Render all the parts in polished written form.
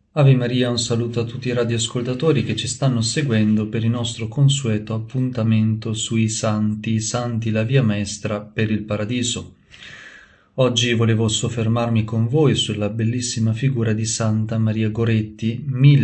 Ave Maria, un saluto a tutti i radioascoltatori che ci stanno seguendo per il nostro consueto appuntamento sui santi, la via maestra per il paradiso. Oggi volevo soffermarmi con voi sulla bellissima figura di Santa Maria Goretti,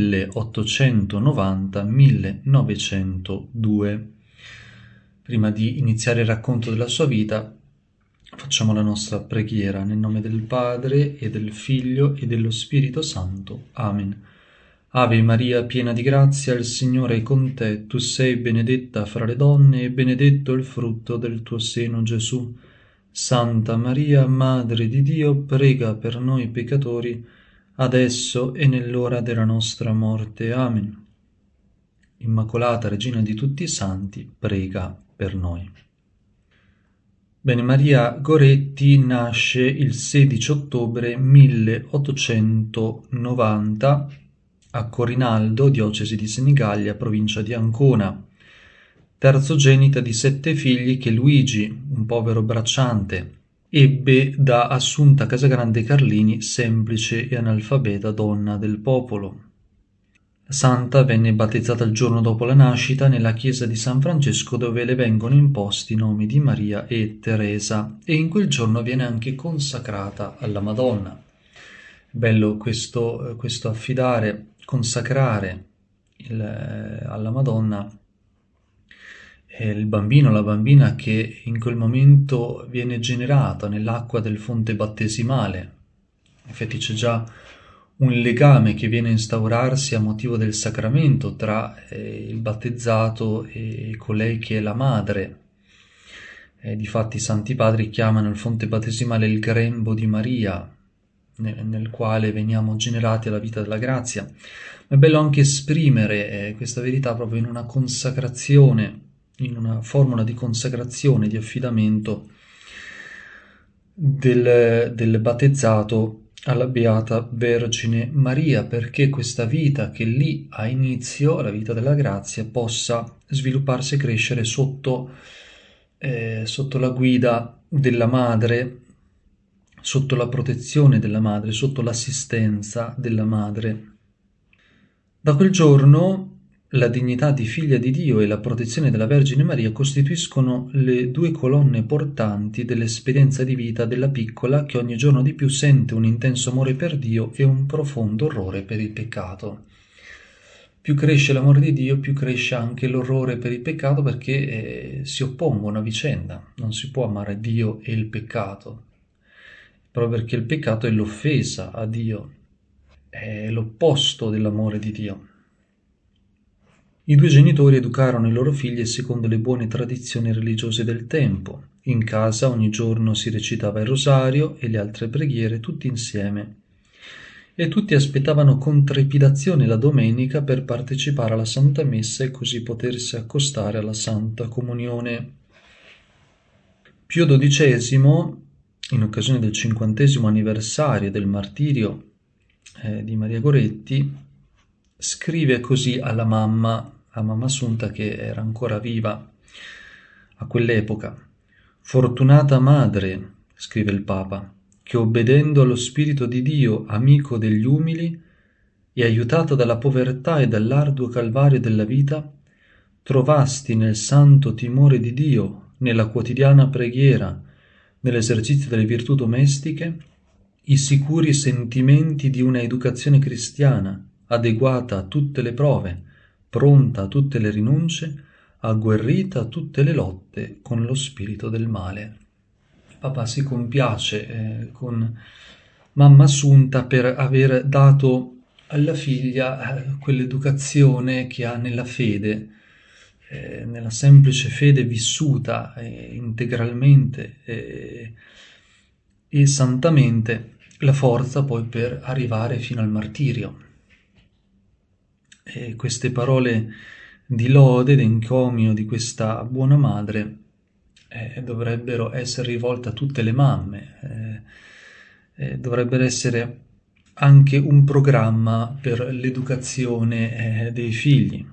1890-1902. Prima di iniziare il racconto della sua vita, facciamo la nostra preghiera nel nome del Padre e del Figlio e dello Spirito Santo. Amen. Ave Maria, piena di grazia, il Signore è con te. Tu sei benedetta fra le donne e benedetto il frutto del tuo seno, Gesù. Santa Maria, Madre di Dio, prega per noi peccatori, adesso e nell'ora della nostra morte. Amen. Immacolata Regina di tutti i santi, prega per noi. Bene, Maria Goretti nasce il 16 ottobre 1890 a Corinaldo, diocesi di Senigallia, provincia di Ancona, terzogenita di 7 figli che Luigi, un povero bracciante, ebbe da Assunta Casagrande Carlini, semplice e analfabeta donna del popolo. La santa venne battezzata il giorno dopo la nascita nella chiesa di San Francesco, dove le vengono imposti i nomi di Maria e Teresa, e in quel giorno viene anche consacrata alla Madonna. Bello questo affidare, consacrare alla Madonna il bambino, la bambina che in quel momento viene generata nell'acqua del fonte battesimale. In effetti c'è già un legame che viene a instaurarsi a motivo del sacramento tra il battezzato e colei che è la madre. Difatti i Santi Padri chiamano il fonte battesimale il grembo di Maria, nel quale veniamo generati alla vita della grazia. Ma è bello anche esprimere questa verità proprio in una consacrazione, in una formula di consacrazione, di affidamento del battezzato alla Beata Vergine Maria, perché questa vita che lì ha inizio, la vita della grazia, possa svilupparsi e crescere sotto la guida della madre, sotto la protezione della madre, sotto l'assistenza della madre. Da quel giorno la dignità di figlia di Dio e la protezione della Vergine Maria costituiscono le due colonne portanti dell'esperienza di vita della piccola, che ogni giorno di più sente un intenso amore per Dio e un profondo orrore per il peccato. Più cresce l'amore di Dio, più cresce anche l'orrore per il peccato, perché si oppongono a vicenda. Non si può amare Dio e il peccato, proprio perché il peccato è l'offesa a Dio, è l'opposto dell'amore di Dio. I due genitori educarono i loro figli secondo le buone tradizioni religiose del tempo. In casa ogni giorno si recitava il rosario e le altre preghiere tutti insieme, e tutti aspettavano con trepidazione la domenica per partecipare alla Santa Messa e così potersi accostare alla Santa Comunione. Pio XII, in occasione del 50° anniversario del martirio di Maria Goretti, scrive così alla mamma, a mamma Assunta, che era ancora viva a quell'epoca: «Fortunata madre», scrive il Papa, «che obbedendo allo Spirito di Dio, amico degli umili, e aiutata dalla povertà e dall'arduo calvario della vita, trovasti nel santo timore di Dio, nella quotidiana preghiera, nell'esercizio delle virtù domestiche, i sicuri sentimenti di una educazione cristiana, adeguata a tutte le prove, pronta a tutte le rinunce, agguerrita a tutte le lotte con lo spirito del male». Papà si compiace con mamma Assunta per aver dato alla figlia quell'educazione che ha nella fede, nella semplice fede vissuta integralmente e santamente, la forza poi per arrivare fino al martirio. E queste parole di lode, d'encomio di questa buona madre dovrebbero essere rivolte a tutte le mamme, dovrebbero essere anche un programma per l'educazione dei figli.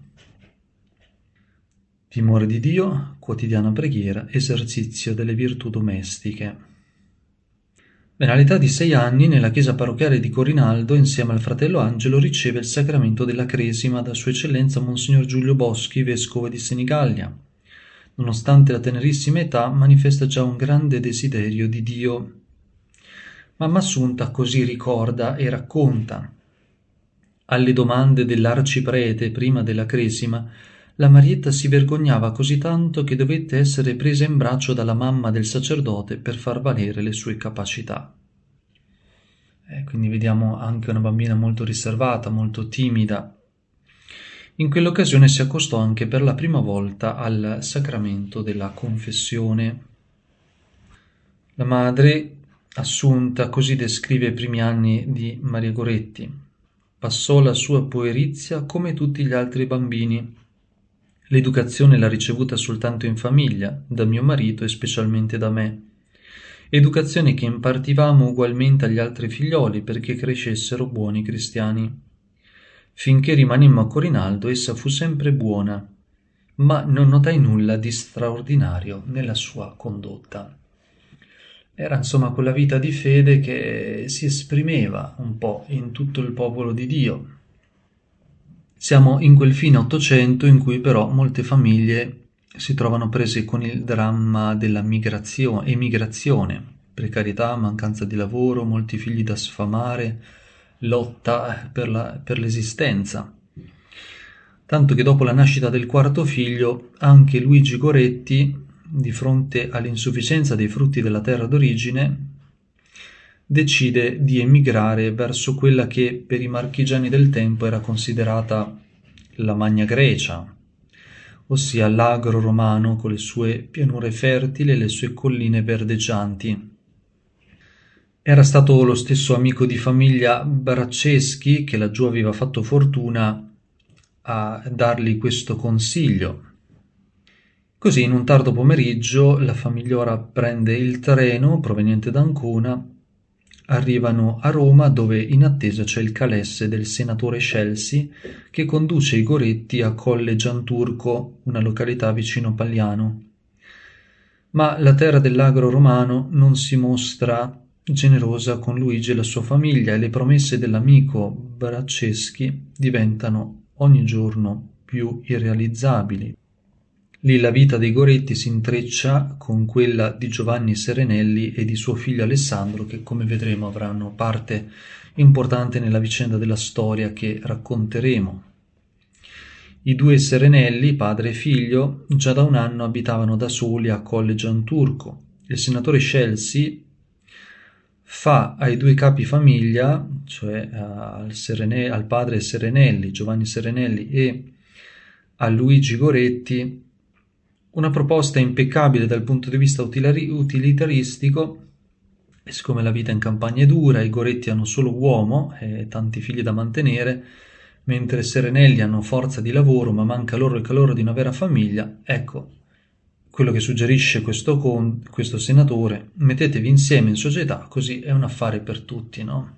Timore di Dio, quotidiana preghiera, esercizio delle virtù domestiche. Bene, all'età di 6 anni, nella chiesa parrocchiale di Corinaldo, insieme al fratello Angelo, riceve il sacramento della Cresima da Sua Eccellenza Monsignor Giulio Boschi, vescovo di Senigallia. Nonostante la tenerissima età, manifesta già un grande desiderio di Dio. Mamma Assunta così ricorda e racconta. Alle domande dell'arciprete prima della Cresima, la Marietta si vergognava così tanto che dovette essere presa in braccio dalla mamma del sacerdote per far valere le sue capacità. Quindi vediamo anche una bambina molto riservata, molto timida. In quell'occasione si accostò anche per la prima volta al sacramento della confessione. La madre, Assunta, così descrive i primi anni di Maria Goretti. Passò la sua puerizia come tutti gli altri bambini. L'educazione l'ha ricevuta soltanto in famiglia, da mio marito e specialmente da me. Educazione che impartivamo ugualmente agli altri figlioli perché crescessero buoni cristiani. Finché rimanemmo a Corinaldo, essa fu sempre buona, ma non notai nulla di straordinario nella sua condotta. Era insomma quella vita di fede che si esprimeva un po' in tutto il popolo di Dio. Siamo in quel fine Ottocento in cui però molte famiglie si trovano prese con il dramma della emigrazione, precarietà, mancanza di lavoro, molti figli da sfamare, lotta per l'esistenza. Tanto che dopo la nascita del quarto figlio, anche Luigi Goretti, di fronte all'insufficienza dei frutti della terra d'origine, decide di emigrare verso quella che per i marchigiani del tempo era considerata la Magna Grecia, ossia l'agro romano con le sue pianure fertili e le sue colline verdeggianti. Era stato lo stesso amico di famiglia Bracceschi che laggiù aveva fatto fortuna a dargli questo consiglio. Così in un tardo pomeriggio la famigliora prende il treno proveniente da Ancona. Arrivano a Roma dove in attesa c'è il calesse del senatore Scelsi che conduce i Goretti a Colle Gianturco, una località vicino Pagliano. Ma la terra dell'agro romano non si mostra generosa con Luigi e la sua famiglia e le promesse dell'amico Bracceschi diventano ogni giorno più irrealizzabili. Lì la vita dei Goretti si intreccia con quella di Giovanni Serenelli e di suo figlio Alessandro, che come vedremo avranno parte importante nella vicenda della storia che racconteremo. I due Serenelli, padre e figlio, già da un anno abitavano da soli a Colle Gianturco. Il senatore Scelsi fa ai due capi famiglia, cioè al padre Serenelli, Giovanni Serenelli, e a Luigi Goretti, una proposta impeccabile dal punto di vista utilitaristico. E siccome la vita in campagna è dura, i Goretti hanno solo uomo e tanti figli da mantenere, mentre Serenelli hanno forza di lavoro ma manca loro il calore di una vera famiglia, ecco quello che suggerisce questo senatore: mettetevi insieme in società, così è un affare per tutti, no?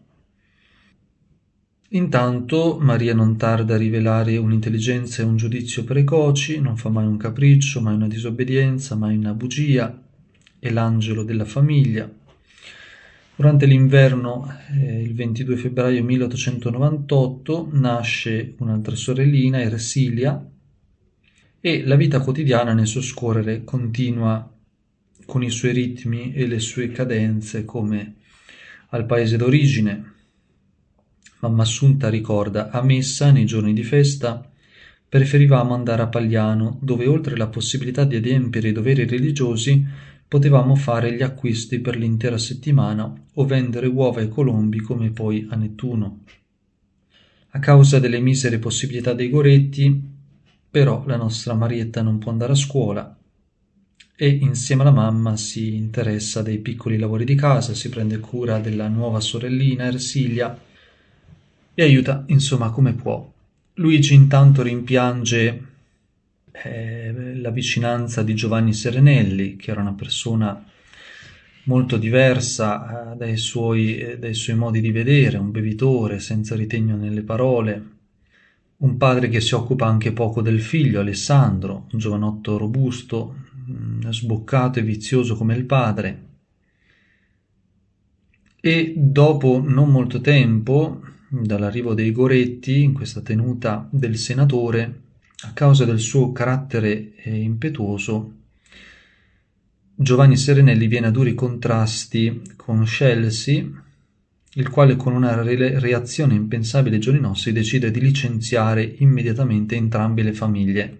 Intanto Maria non tarda a rivelare un'intelligenza e un giudizio precoci, non fa mai un capriccio, mai una disobbedienza, mai una bugia, è l'angelo della famiglia. Durante l'inverno, il 22 febbraio 1898, nasce un'altra sorellina, Ersilia, e la vita quotidiana nel suo scorrere continua con i suoi ritmi e le sue cadenze come al paese d'origine. Mamma Assunta ricorda: a messa, nei giorni di festa, preferivamo andare a Pagliano, dove oltre la possibilità di adempiere i doveri religiosi, potevamo fare gli acquisti per l'intera settimana o vendere uova e colombi come poi a Nettuno. A causa delle misere possibilità dei Goretti, però, la nostra Marietta non può andare a scuola e insieme alla mamma si interessa dei piccoli lavori di casa, si prende cura della nuova sorellina Ersilia e aiuta insomma come può. Luigi intanto rimpiange la vicinanza di Giovanni Serenelli, che era una persona molto diversa dai suoi modi di vedere, un bevitore senza ritegno nelle parole, un padre che si occupa anche poco del figlio Alessandro, un giovanotto robusto, sboccato e vizioso come il padre. E dopo non molto tempo dall'arrivo dei Goretti in questa tenuta del senatore, a causa del suo carattere impetuoso, Giovanni Serenelli viene a duri contrasti con Scelsi, il quale con una reazione impensabile ai giorni nostri decide di licenziare immediatamente entrambe le famiglie.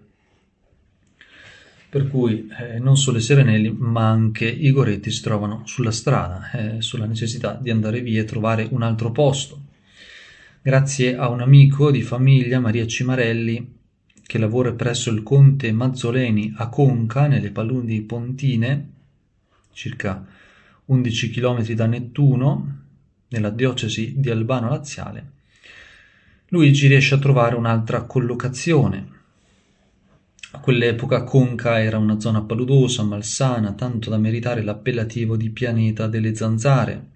Per cui non solo i Serenelli, ma anche i Goretti si trovano sulla strada, sulla necessità di andare via e trovare un altro posto. Grazie a un amico di famiglia, Maria Cimarelli, che lavora presso il conte Mazzoleni a Conca, nelle paludi pontine, circa 11 km da Nettuno, nella diocesi di Albano Laziale, Luigi riesce a trovare un'altra collocazione. A quell'epoca Conca era una zona paludosa, malsana, tanto da meritare l'appellativo di pianeta delle zanzare.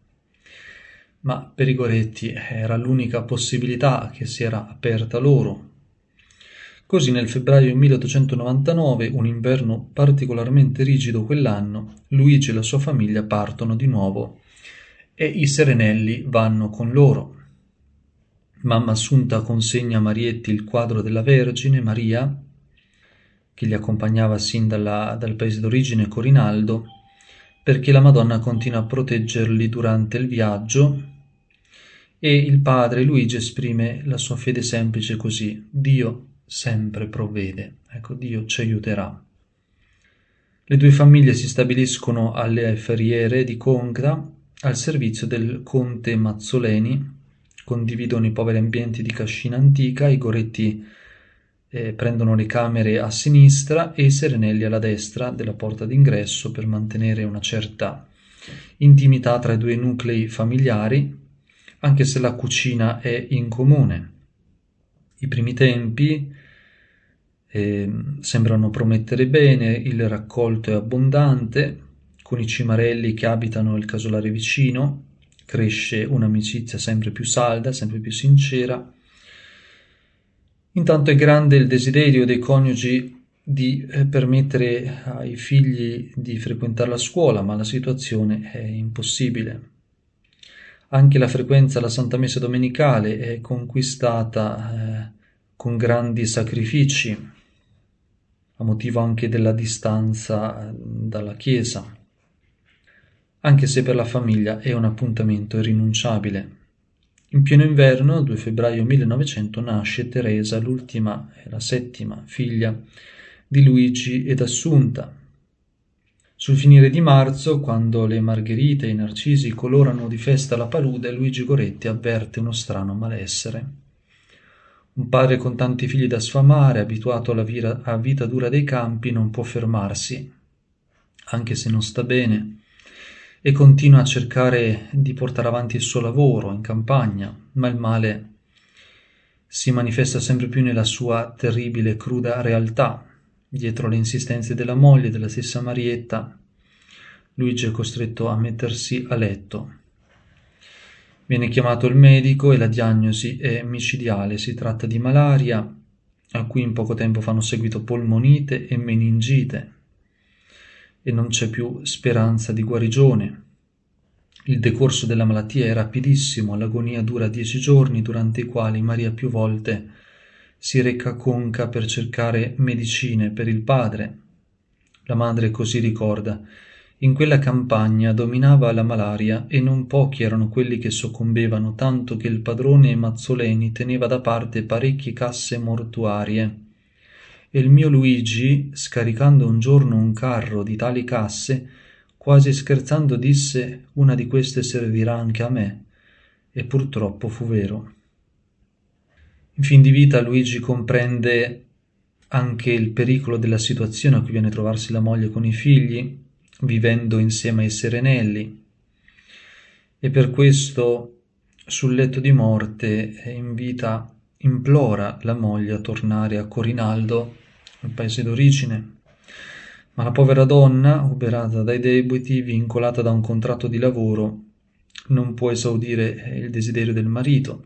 Ma per i Goretti era l'unica possibilità che si era aperta loro. Così nel febbraio 1899, un inverno particolarmente rigido quell'anno, Luigi e la sua famiglia partono di nuovo e i Serenelli vanno con loro. Mamma Assunta consegna a Marietti il quadro della Vergine Maria, che li accompagnava sin dal paese d'origine Corinaldo, perché la Madonna continua a proteggerli durante il viaggio, e il padre Luigi esprime la sua fede semplice così: Dio sempre provvede, ecco, Dio ci aiuterà. Le due famiglie si stabiliscono alle Ferriere di Conca al servizio del conte Mazzoleni, condividono i poveri ambienti di Cascina Antica, i Goretti prendono le camere a sinistra e i Serenelli alla destra della porta d'ingresso per mantenere una certa intimità tra i due nuclei familiari, anche se la cucina è in comune. I primi tempi sembrano promettere bene, il raccolto è abbondante, con i Cimarelli che abitano il casolare vicino cresce un'amicizia sempre più salda, sempre più sincera. Intanto è grande il desiderio dei coniugi di permettere ai figli di frequentare la scuola, ma la situazione è impossibile. Anche la frequenza alla Santa Messa domenicale è conquistata con grandi sacrifici, a motivo anche della distanza dalla Chiesa, anche se per la famiglia è un appuntamento irrinunciabile. In pieno inverno, 2 febbraio 1900, nasce Teresa, l'ultima e la settima figlia di Luigi ed Assunta. Sul finire di marzo, quando le margherite e i narcisi colorano di festa la palude, Luigi Goretti avverte uno strano malessere. Un padre con tanti figli da sfamare, abituato a vita dura dei campi, non può fermarsi, anche se non sta bene, e continua a cercare di portare avanti il suo lavoro in campagna, ma il male si manifesta sempre più nella sua terribile e cruda realtà. Dietro le insistenze della moglie e della stessa Marietta, Luigi è costretto a mettersi a letto. Viene chiamato il medico e la diagnosi è micidiale. Si tratta di malaria, a cui in poco tempo fanno seguito polmonite e meningite, e non c'è più speranza di guarigione. Il decorso della malattia è rapidissimo, l'agonia dura 10 giorni, durante i quali Maria più volte si reca a Conca per cercare medicine per il padre. La madre così ricorda: in quella campagna dominava la malaria e non pochi erano quelli che soccombevano, tanto che il padrone Mazzoleni teneva da parte parecchie casse mortuarie. E il mio Luigi, scaricando un giorno un carro di tali casse, quasi scherzando disse: una di queste servirà anche a me. E purtroppo fu vero. In fin di vita Luigi comprende anche il pericolo della situazione a cui viene a trovarsi la moglie con i figli, vivendo insieme ai Serenelli, e per questo sul letto di morte implora la moglie a tornare a Corinaldo, il paese d'origine, ma la povera donna, uberata dai debiti, vincolata da un contratto di lavoro, non può esaudire il desiderio del marito.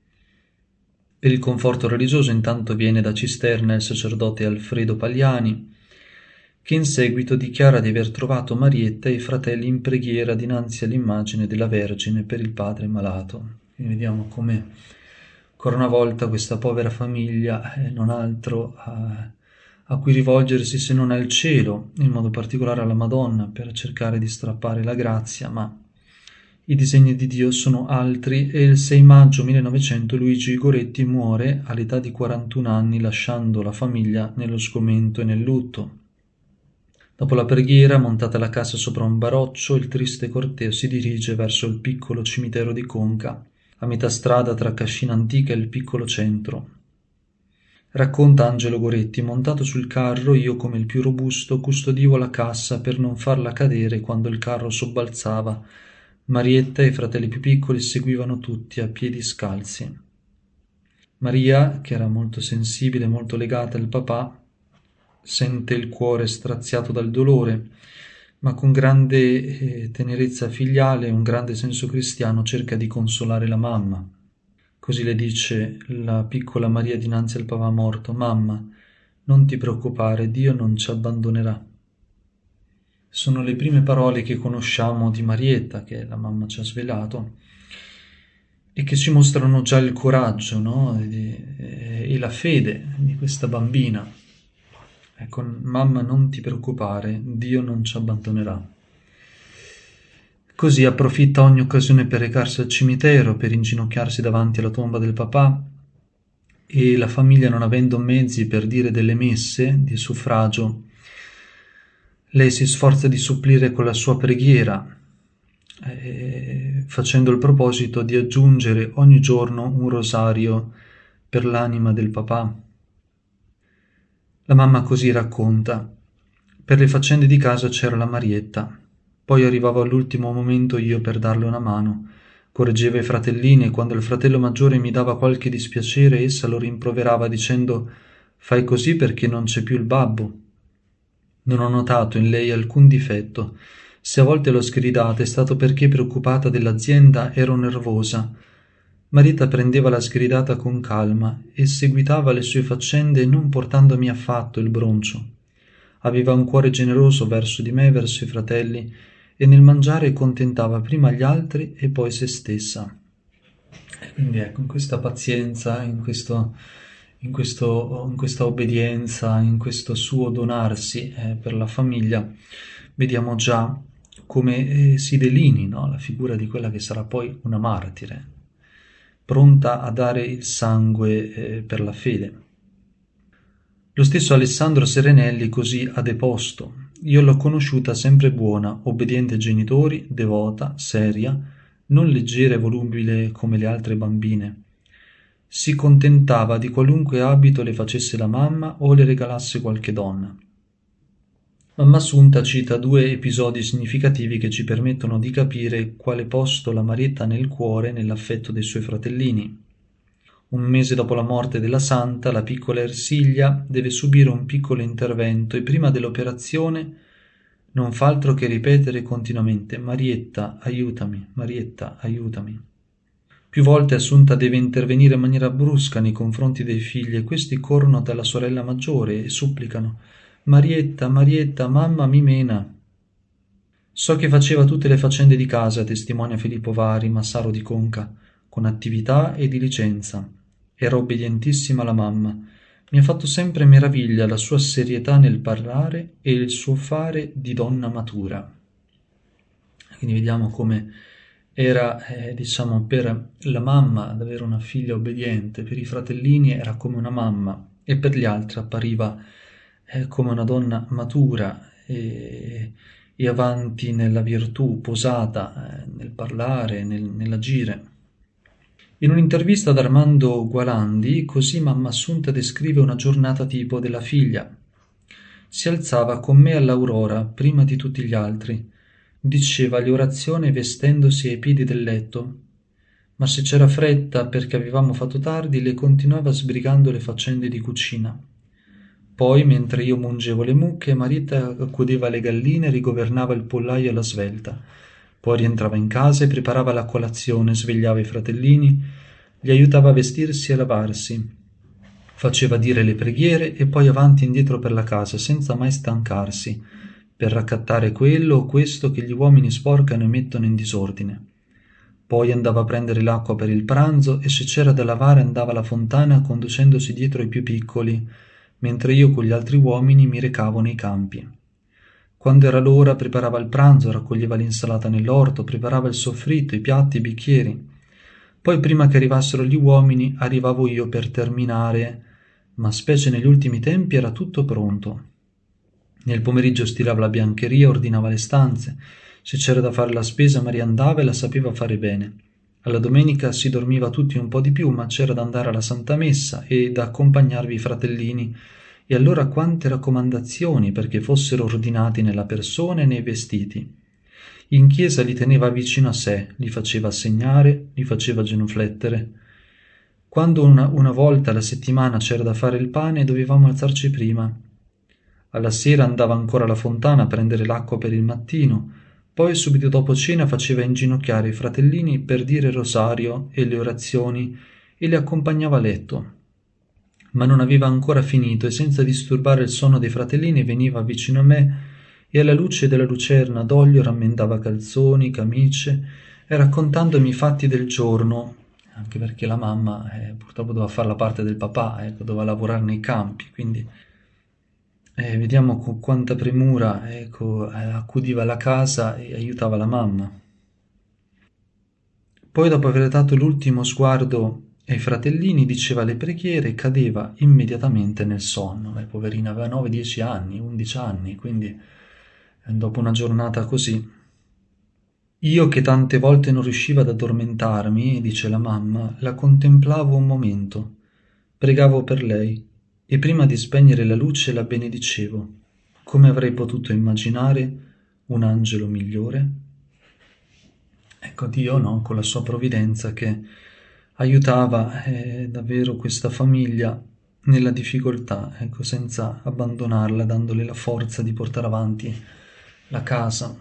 Per il conforto religioso intanto viene da Cisterna il sacerdote Alfredo Pagliani, che in seguito dichiara di aver trovato Marietta e i fratelli in preghiera dinanzi all'immagine della Vergine per il padre malato. Quindi vediamo come ancora una volta questa povera famiglia non ha altro a cui rivolgersi se non al cielo, in modo particolare alla Madonna, per cercare di strappare la grazia, ma i disegni di Dio sono altri e il 6 maggio 1900 Luigi Goretti muore all'età di 41 anni lasciando la famiglia nello sgomento e nel lutto. Dopo la preghiera, montata la casa sopra un baroccio, il triste corteo si dirige verso il piccolo cimitero di Conca, a metà strada tra Cascina Antica e il piccolo centro. Racconta Angelo Goretti: montato sul carro, io come il più robusto custodivo la cassa per non farla cadere quando il carro sobbalzava. Marietta e i fratelli più piccoli seguivano tutti a piedi scalzi. Maria, che era molto sensibile, molto legata al papà, sente il cuore straziato dal dolore, ma con grande tenerezza filiale e un grande senso cristiano cerca di consolare la mamma. Così le dice la piccola Maria dinanzi al papà morto: mamma, non ti preoccupare, Dio non ci abbandonerà. Sono le prime parole che conosciamo di Marietta, che la mamma ci ha svelato, e che ci mostrano già il coraggio, no? E la fede di questa bambina. Ecco, mamma, non ti preoccupare, Dio non ci abbandonerà. Così approfitta ogni occasione per recarsi al cimitero, per inginocchiarsi davanti alla tomba del papà, e la famiglia, non avendo mezzi per dire delle messe di suffragio, lei si sforza di supplire con la sua preghiera, facendo il proposito di aggiungere ogni giorno un rosario per l'anima del papà. La mamma così racconta: per le faccende di casa c'era la Marietta, poi arrivavo all'ultimo momento io per darle una mano, correggeva i fratellini e quando il fratello maggiore mi dava qualche dispiacere essa lo rimproverava dicendo: fai così perché non c'è più il babbo. Non ho notato in lei alcun difetto. Se a volte l'ho sgridata è stato perché, preoccupata dell'azienda, ero nervosa. Marietta prendeva la sgridata con calma e seguitava le sue faccende non portandomi affatto il broncio. Aveva un cuore generoso verso di me e verso i fratelli e nel mangiare contentava prima gli altri e poi se stessa. E quindi ecco, in questa pazienza, in questa obbedienza, in questo suo donarsi per la famiglia, vediamo già come si delinei, no? La figura di quella che sarà poi una martire, pronta a dare il sangue per la fede. Lo stesso Alessandro Serenelli così ha deposto: io l'ho conosciuta sempre buona, obbediente ai genitori, devota, seria, non leggera e volubile come le altre bambine. Si contentava di qualunque abito le facesse la mamma o le regalasse qualche donna. Mamma Assunta cita 2 episodi significativi che ci permettono di capire quale posto la Marietta nel cuore e nell'affetto dei suoi fratellini. Un mese dopo la morte della santa, la piccola Ersilia deve subire un piccolo intervento e prima dell'operazione non fa altro che ripetere continuamente: Marietta, aiutami, Marietta, aiutami. Più volte Assunta deve intervenire in maniera brusca nei confronti dei figli e questi corrono dalla sorella maggiore e supplicano: Marietta, Marietta, mamma mi mena. So che faceva tutte le faccende di casa, testimonia Filippo Vari, massaro di Conca, con attività e diligenza. Era obbedientissima alla mamma. Mi ha fatto sempre meraviglia la sua serietà nel parlare e il suo fare di donna matura. Quindi vediamo come era, per la mamma ad avere una figlia obbediente, per i fratellini era come una mamma e per gli altri appariva come una donna matura e avanti nella virtù, posata nel parlare, nell'agire. In un'intervista ad Armando Gualandi, così mamma Assunta descrive una giornata tipo della figlia. Si alzava con me all'aurora, prima di tutti gli altri. Diceva le orazioni vestendosi ai piedi del letto, ma se c'era fretta perché avevamo fatto tardi, le continuava sbrigando le faccende di cucina. Poi, mentre io mungevo le mucche, Marietta accudeva le galline e rigovernava il pollaio alla svelta. Poi rientrava in casa e preparava la colazione, svegliava i fratellini, li aiutava a vestirsi e a lavarsi. Faceva dire le preghiere e poi avanti e indietro per la casa, senza mai stancarsi, per raccattare quello o questo che gli uomini sporcano e mettono in disordine. Poi andava a prendere l'acqua per il pranzo e se c'era da lavare andava alla fontana conducendosi dietro i più piccoli, mentre io con gli altri uomini mi recavo nei campi. Quando era l'ora preparava il pranzo, raccoglieva l'insalata nell'orto, preparava il soffritto, i piatti, i bicchieri. Poi prima che arrivassero gli uomini arrivavo io per terminare, ma specie negli ultimi tempi era tutto pronto. Nel pomeriggio stirava la biancheria, ordinava le stanze. Se c'era da fare la spesa Maria andava e la sapeva fare bene. Alla domenica si dormiva tutti un po' di più, ma c'era da andare alla Santa Messa e da accompagnarvi i fratellini. E allora quante raccomandazioni perché fossero ordinati nella persona e nei vestiti. In chiesa li teneva vicino a sé, li faceva segnare, li faceva genuflettere. Quando una volta alla settimana c'era da fare il pane, dovevamo alzarci prima. Alla sera andava ancora alla fontana a prendere l'acqua per il mattino, poi subito dopo cena faceva inginocchiare i fratellini per dire il rosario e le orazioni e li accompagnava a letto. Ma non aveva ancora finito e senza disturbare il sonno dei fratellini veniva vicino a me e alla luce della lucerna d'olio rammendava calzoni, camicie e raccontandomi i fatti del giorno, anche perché la mamma purtroppo doveva fare la parte del papà, doveva lavorare nei campi, quindi vediamo con quanta premura accudiva la casa e aiutava la mamma. Poi dopo aver dato l'ultimo sguardo ai fratellini diceva le preghiere e cadeva immediatamente nel sonno. Poverina aveva 9-10 anni, 11 anni, quindi dopo una giornata così. Io che tante volte non riuscivo ad addormentarmi, dice la mamma, la contemplavo un momento, pregavo per lei e prima di spegnere la luce la benedicevo. Come avrei potuto immaginare un angelo migliore? Ecco Dio, no? Con la sua provvidenza che aiutava davvero questa famiglia nella difficoltà, ecco, senza abbandonarla, dandole la forza di portare avanti la casa.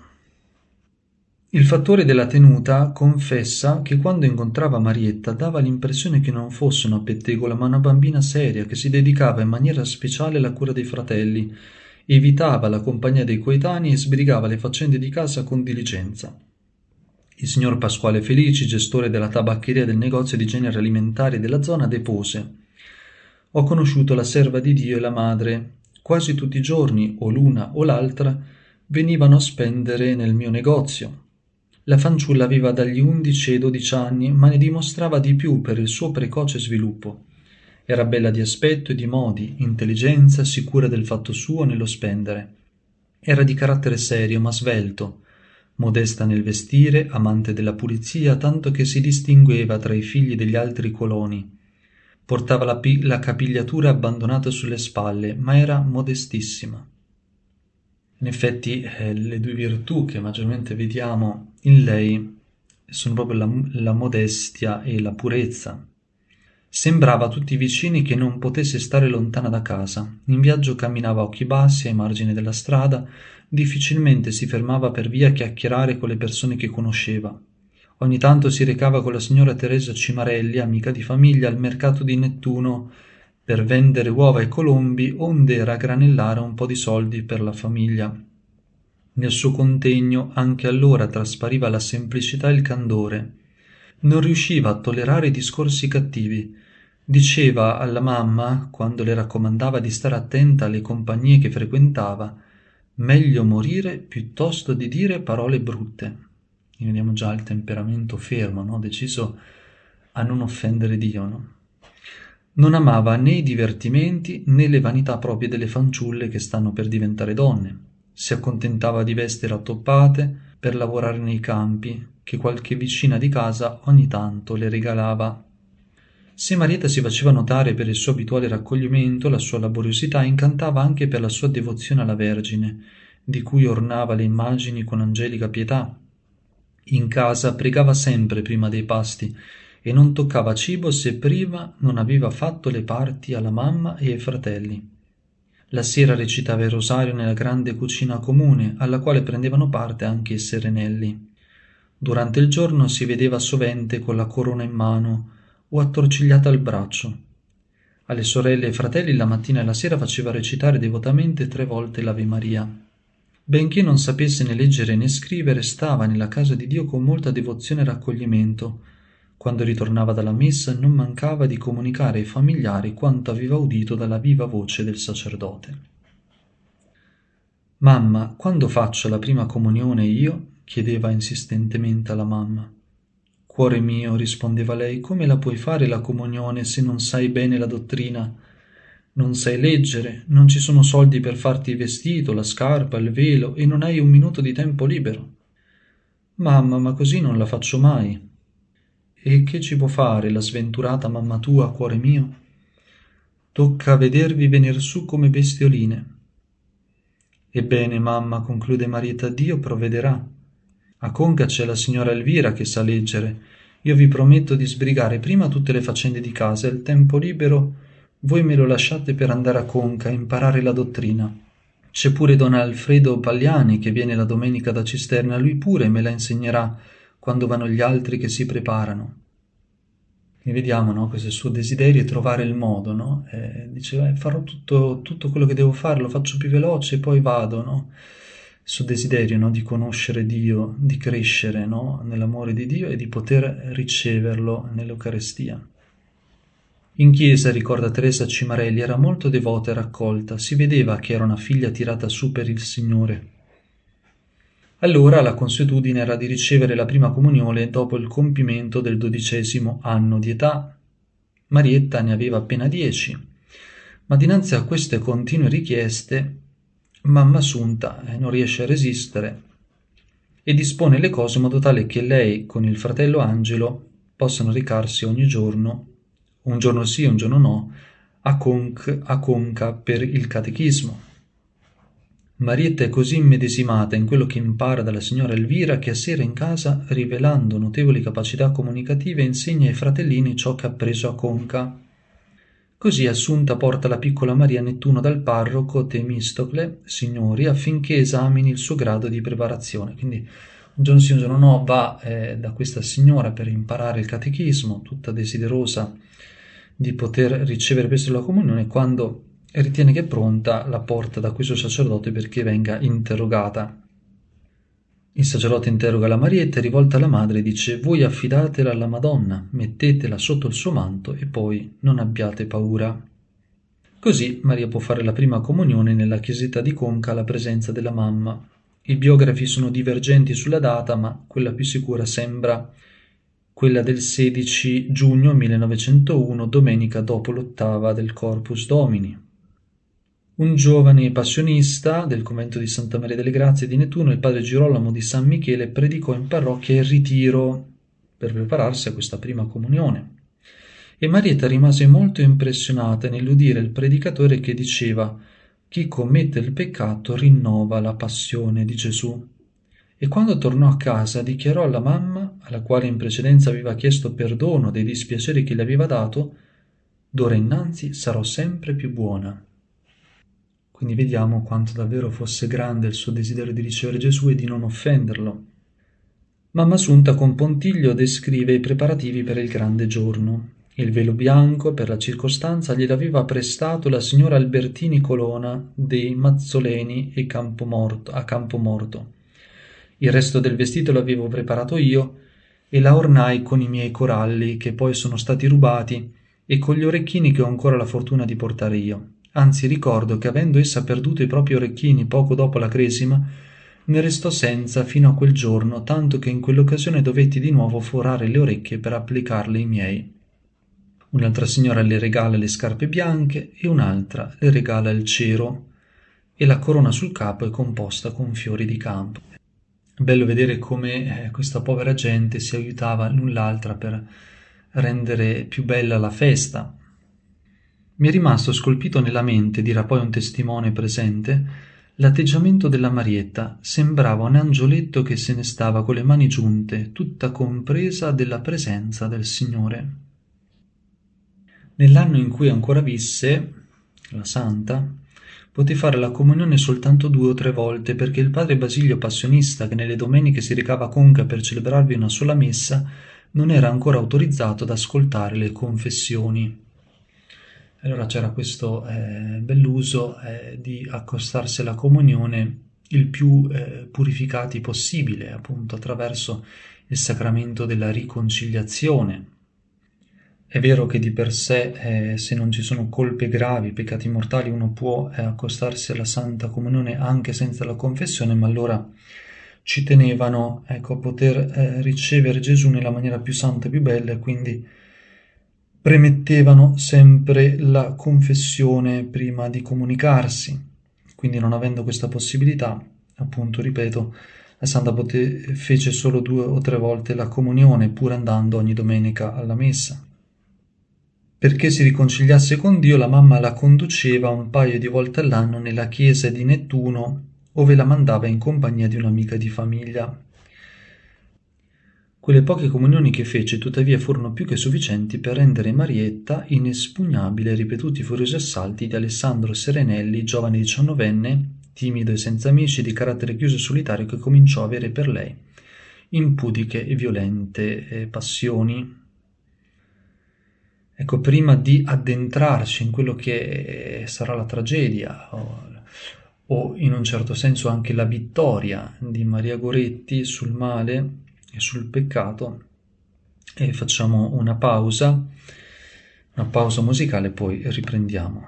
Il fattore della tenuta confessa che quando incontrava Marietta dava l'impressione che non fosse una pettegola ma una bambina seria che si dedicava in maniera speciale alla cura dei fratelli, evitava la compagnia dei coetanei e sbrigava le faccende di casa con diligenza. Il signor Pasquale Felici, gestore della tabaccheria del negozio di generi alimentari della zona, depose: «Ho conosciuto la serva di Dio e la madre. Quasi tutti i giorni, o l'una o l'altra, venivano a spendere nel mio negozio. La fanciulla aveva dagli 11 ai 12 anni, ma ne dimostrava di più per il suo precoce sviluppo. Era bella di aspetto e di modi, intelligenza, sicura del fatto suo nello spendere. Era di carattere serio ma svelto, modesta nel vestire, amante della pulizia, tanto che si distingueva tra i figli degli altri coloni. Portava la capigliatura abbandonata sulle spalle, ma era modestissima». In effetti le due virtù che maggiormente vediamo in lei sono proprio la modestia e la purezza. Sembrava a tutti i vicini che non potesse stare lontana da casa. In viaggio camminava a occhi bassi ai margini della strada, difficilmente si fermava per via a chiacchierare con le persone che conosceva. Ogni tanto si recava con la signora Teresa Cimarelli, amica di famiglia, al mercato di Nettuno per vendere uova e colombi, onde raggranellare un po' di soldi per la famiglia. Nel suo contegno anche allora traspariva la semplicità e il candore. Non riusciva a tollerare i discorsi cattivi. Diceva alla mamma, quando le raccomandava di stare attenta alle compagnie che frequentava, meglio morire piuttosto di dire parole brutte. E vediamo già il temperamento fermo, no? Deciso a non offendere Dio, no? Non amava né i divertimenti né le vanità proprie delle fanciulle che stanno per diventare donne. Si accontentava di vesti rattoppate per lavorare nei campi, che qualche vicina di casa ogni tanto le regalava. Se Marietta si faceva notare per il suo abituale raccoglimento, la sua laboriosità incantava anche per la sua devozione alla Vergine, di cui ornava le immagini con angelica pietà. In casa pregava sempre prima dei pasti e non toccava cibo se prima non aveva fatto le parti alla mamma e ai fratelli. La sera recitava il rosario nella grande cucina comune, alla quale prendevano parte anche i serenelli. Durante il giorno si vedeva sovente con la corona in mano o attorcigliata al braccio. Alle sorelle e ai fratelli la mattina e la sera faceva recitare devotamente 3 volte l'Ave Maria. Benché non sapesse né leggere né scrivere, stava nella casa di Dio con molta devozione e raccoglimento. Quando ritornava dalla messa non mancava di comunicare ai familiari quanto aveva udito dalla viva voce del sacerdote. «Mamma, quando faccio la prima comunione io?» chiedeva insistentemente alla mamma. «Cuore mio», rispondeva lei, «come la puoi fare la comunione se non sai bene la dottrina? Non sai leggere, non ci sono soldi per farti il vestito, la scarpa, il velo e non hai un minuto di tempo libero». «Mamma, ma così non la faccio mai». «E che ci può fare la sventurata mamma tua, cuore mio? Tocca vedervi venir su come bestioline». «Ebbene, mamma», conclude Marietta, «Dio provvederà. A Conca c'è la signora Elvira che sa leggere. Io vi prometto di sbrigare prima tutte le faccende di casa e il tempo libero voi me lo lasciate per andare a Conca a imparare la dottrina. C'è pure don Alfredo Pagliani che viene la domenica da Cisterna, lui pure me la insegnerà quando vanno gli altri che si preparano». E vediamo, no, questo suo desiderio è trovare il modo, no? Dice, farò tutto quello che devo fare, lo faccio più veloce e poi vado, no? Il suo desiderio, no, di conoscere Dio, di crescere, no, nell'amore di Dio e di poter riceverlo nell'Eucarestia. In chiesa, ricorda Teresa Cimarelli, era molto devota e raccolta, si vedeva che era una figlia tirata su per il Signore. Allora la consuetudine era di ricevere la prima comunione dopo il compimento del 12° anno di età. Marietta ne aveva appena 10, ma dinanzi a queste continue richieste mamma Assunta non riesce a resistere e dispone le cose in modo tale che lei con il fratello Angelo possano recarsi ogni giorno, un giorno sì, un giorno no, a Conca per il catechismo. Marietta è così immedesimata in quello che impara dalla signora Elvira che a sera in casa, rivelando notevoli capacità comunicative, insegna ai fratellini ciò che ha appreso a Conca. Così Assunta porta la piccola Maria Nettuno dal parroco Temistocle, signori, affinché esamini il suo grado di preparazione. Quindi un giorno sì, un giorno no, va da questa signora per imparare il catechismo, tutta desiderosa di poter ricevere presto la comunione. Quando ritiene che è pronta, la porta da questo sacerdote perché venga interrogata. Il sacerdote interroga la Marietta e rivolta alla madre dice: «Voi affidatela alla Madonna, mettetela sotto il suo manto e poi non abbiate paura». Così Maria può fare la prima comunione nella chiesetta di Conca alla presenza della mamma. I biografi sono divergenti sulla data, ma quella più sicura sembra quella del 16 giugno 1901, domenica dopo l'8ª del Corpus Domini. Un giovane passionista del convento di Santa Maria delle Grazie di Nettuno, il padre Girolamo di San Michele, predicò in parrocchia il ritiro per prepararsi a questa prima comunione. E Marietta rimase molto impressionata nell'udire il predicatore che diceva: «Chi commette il peccato rinnova la passione di Gesù». E quando tornò a casa dichiarò alla mamma, alla quale in precedenza aveva chiesto perdono dei dispiaceri che le aveva dato: «D'ora innanzi sarò sempre più buona». Quindi vediamo quanto davvero fosse grande il suo desiderio di ricevere Gesù e di non offenderlo. Mamma Assunta con Pontiglio descrive i preparativi per il grande giorno. Il velo bianco per la circostanza gliel'aveva prestato la signora Albertini Colonna dei Mazzoleni a Campomorto. Il resto del vestito l'avevo preparato io e la ornai con i miei coralli, che poi sono stati rubati, e con gli orecchini che ho ancora la fortuna di portare io. Anzi, ricordo che avendo essa perduto i propri orecchini poco dopo la cresima, ne restò senza fino a quel giorno, tanto che in quell'occasione dovetti di nuovo forare le orecchie per applicarle ai miei. Un'altra signora le regala le scarpe bianche e un'altra le regala il cero, e la corona sul capo è composta con fiori di campo. È bello vedere come questa povera gente si aiutava l'un l'altra per rendere più bella la festa. Mi è rimasto scolpito nella mente, dirà poi un testimone presente, l'atteggiamento della Marietta. Sembrava un angioletto che se ne stava con le mani giunte, tutta compresa della presenza del Signore. Nell'anno in cui ancora visse, la santa, poté fare la comunione soltanto 2 o 3 volte, perché il padre Basilio Passionista, che nelle domeniche si recava a Conca per celebrarvi una sola messa, non era ancora autorizzato ad ascoltare le confessioni. Allora c'era questo bell'uso di accostarsi alla comunione il più purificati possibile, appunto attraverso il sacramento della riconciliazione. È vero che di per sé, se non ci sono colpe gravi, peccati mortali, uno può accostarsi alla Santa Comunione anche senza la confessione, ma allora ci tenevano, ecco, a poter ricevere Gesù nella maniera più santa e più bella, e quindi premettevano sempre la confessione prima di comunicarsi. Quindi non avendo questa possibilità, appunto, ripeto, la Santa fece solo 2 o 3 volte la comunione, pur andando ogni domenica alla messa. Perché si riconciliasse con Dio, la mamma la conduceva un paio di volte all'anno nella chiesa di Nettuno, ove la mandava in compagnia di un'amica di famiglia. Quelle poche comunioni che fece, tuttavia, furono più che sufficienti per rendere Marietta inespugnabile ai ripetuti furiosi assalti di Alessandro Serenelli, giovane 19enne, timido e senza amici, di carattere chiuso e solitario, che cominciò a avere per lei impudiche e violente passioni. Ecco, prima di addentrarci in quello che sarà la tragedia o in un certo senso anche la vittoria di Maria Goretti sul male e sul peccato, facciamo una pausa musicale, poi riprendiamo.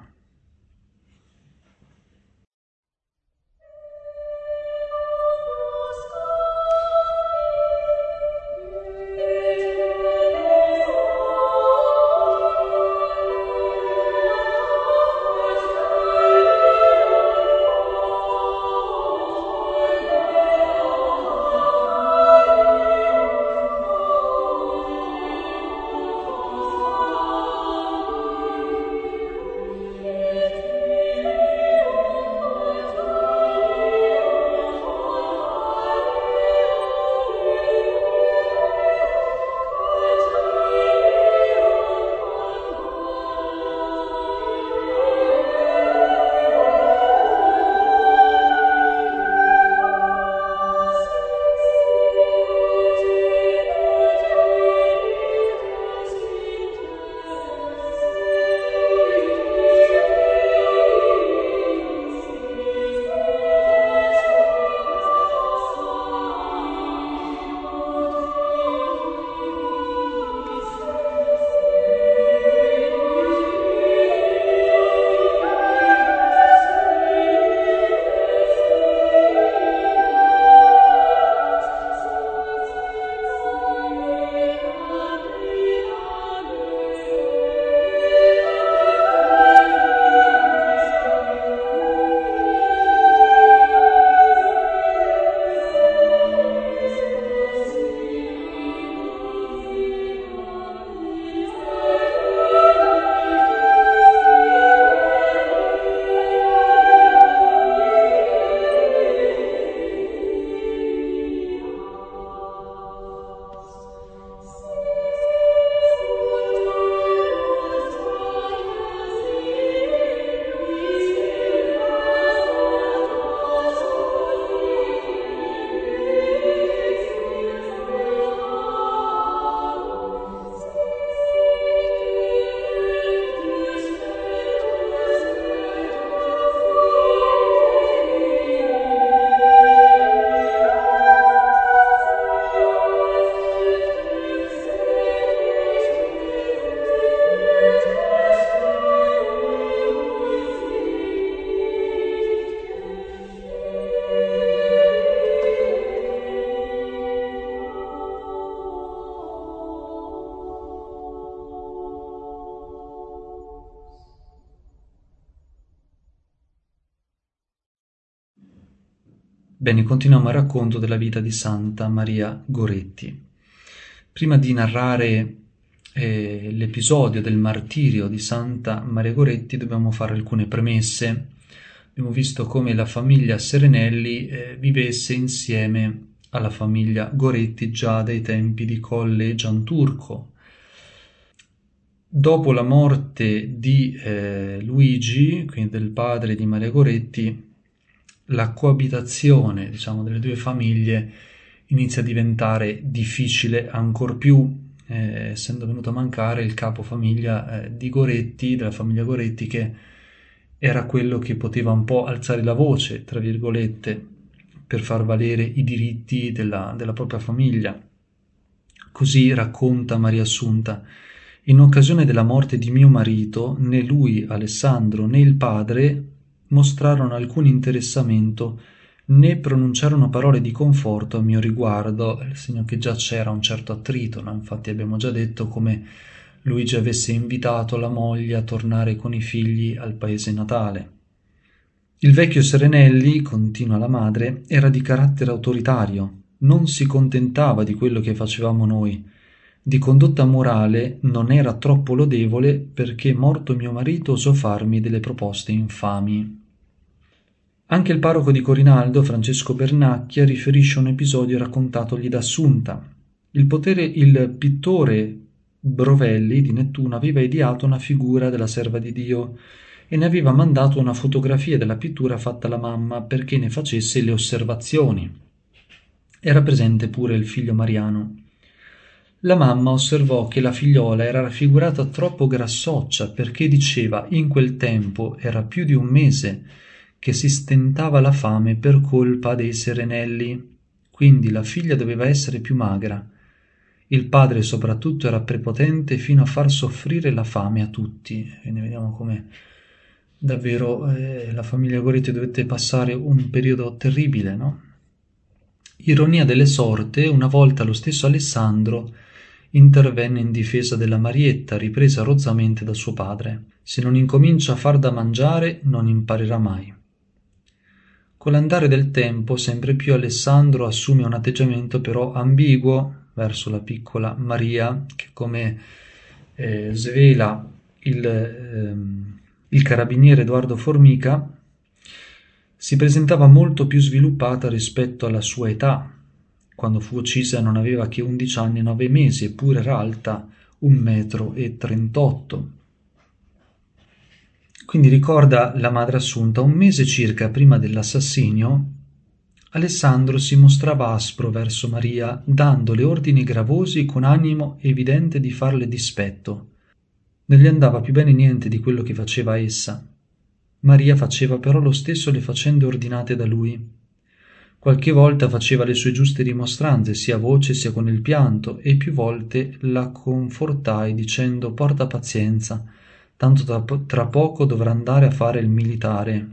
Bene, continuiamo il racconto della vita di Santa Maria Goretti. Prima di narrare l'episodio del martirio di Santa Maria Goretti dobbiamo fare alcune premesse. Abbiamo visto come la famiglia Serenelli vivesse insieme alla famiglia Goretti già dai tempi di Colle Gianturco. Dopo la morte di Luigi, quindi del padre di Maria Goretti, la coabitazione, diciamo, delle due famiglie inizia a diventare difficile ancor più, essendo venuto a mancare il capofamiglia di Goretti, della famiglia Goretti, che era quello che poteva un po' alzare la voce, tra virgolette, per far valere i diritti della propria famiglia. Così racconta Maria Assunta: in occasione della morte di mio marito, né lui, Alessandro, né il padre mostrarono alcun interessamento, né pronunciarono parole di conforto a mio riguardo, segno che già c'era un certo attrito, no? Infatti abbiamo già detto come Luigi avesse invitato la moglie a tornare con i figli al paese natale. Il vecchio Serenelli, continua la madre, era di carattere autoritario, non si contentava di quello che facevamo noi. Di condotta morale non era troppo lodevole perché, morto mio marito, osò farmi delle proposte infami. Anche il parroco di Corinaldo, Francesco Bernacchia, riferisce un episodio raccontatogli da Assunta. Il pittore Brovelli di Nettuno aveva ideato una figura della serva di Dio e ne aveva mandato una fotografia della pittura fatta alla mamma perché ne facesse le osservazioni. Era presente pure il figlio Mariano. La mamma osservò che la figliola era raffigurata troppo grassoccia perché diceva in quel tempo era più di un mese che si stentava la fame per colpa dei serenelli, quindi la figlia doveva essere più magra. Il padre soprattutto era prepotente fino a far soffrire la fame a tutti. Quindi vediamo come davvero la famiglia Goretti dovette passare un periodo terribile, no? Ironia delle sorte, una volta lo stesso Alessandro intervenne in difesa della Marietta, ripresa rozzamente da suo padre. Se non incomincia a far da mangiare, non imparerà mai. Con l'andare del tempo, sempre più Alessandro assume un atteggiamento però ambiguo verso la piccola Maria, che come svela il carabiniere Edoardo Formica, si presentava molto più sviluppata rispetto alla sua età. Quando fu uccisa non aveva che 11 anni e 9 mesi, eppure era alta 1,38 m. Quindi ricorda la madre Assunta, un mese circa prima dell'assassinio, Alessandro si mostrava aspro verso Maria, dandole ordini gravosi con animo evidente di farle dispetto. Non gli andava più bene niente di quello che faceva essa. Maria faceva però lo stesso le faccende ordinate da lui. Qualche volta faceva le sue giuste dimostranze, sia a voce sia con il pianto, e più volte la confortai dicendo «Porta pazienza, tanto tra poco dovrà andare a fare il militare».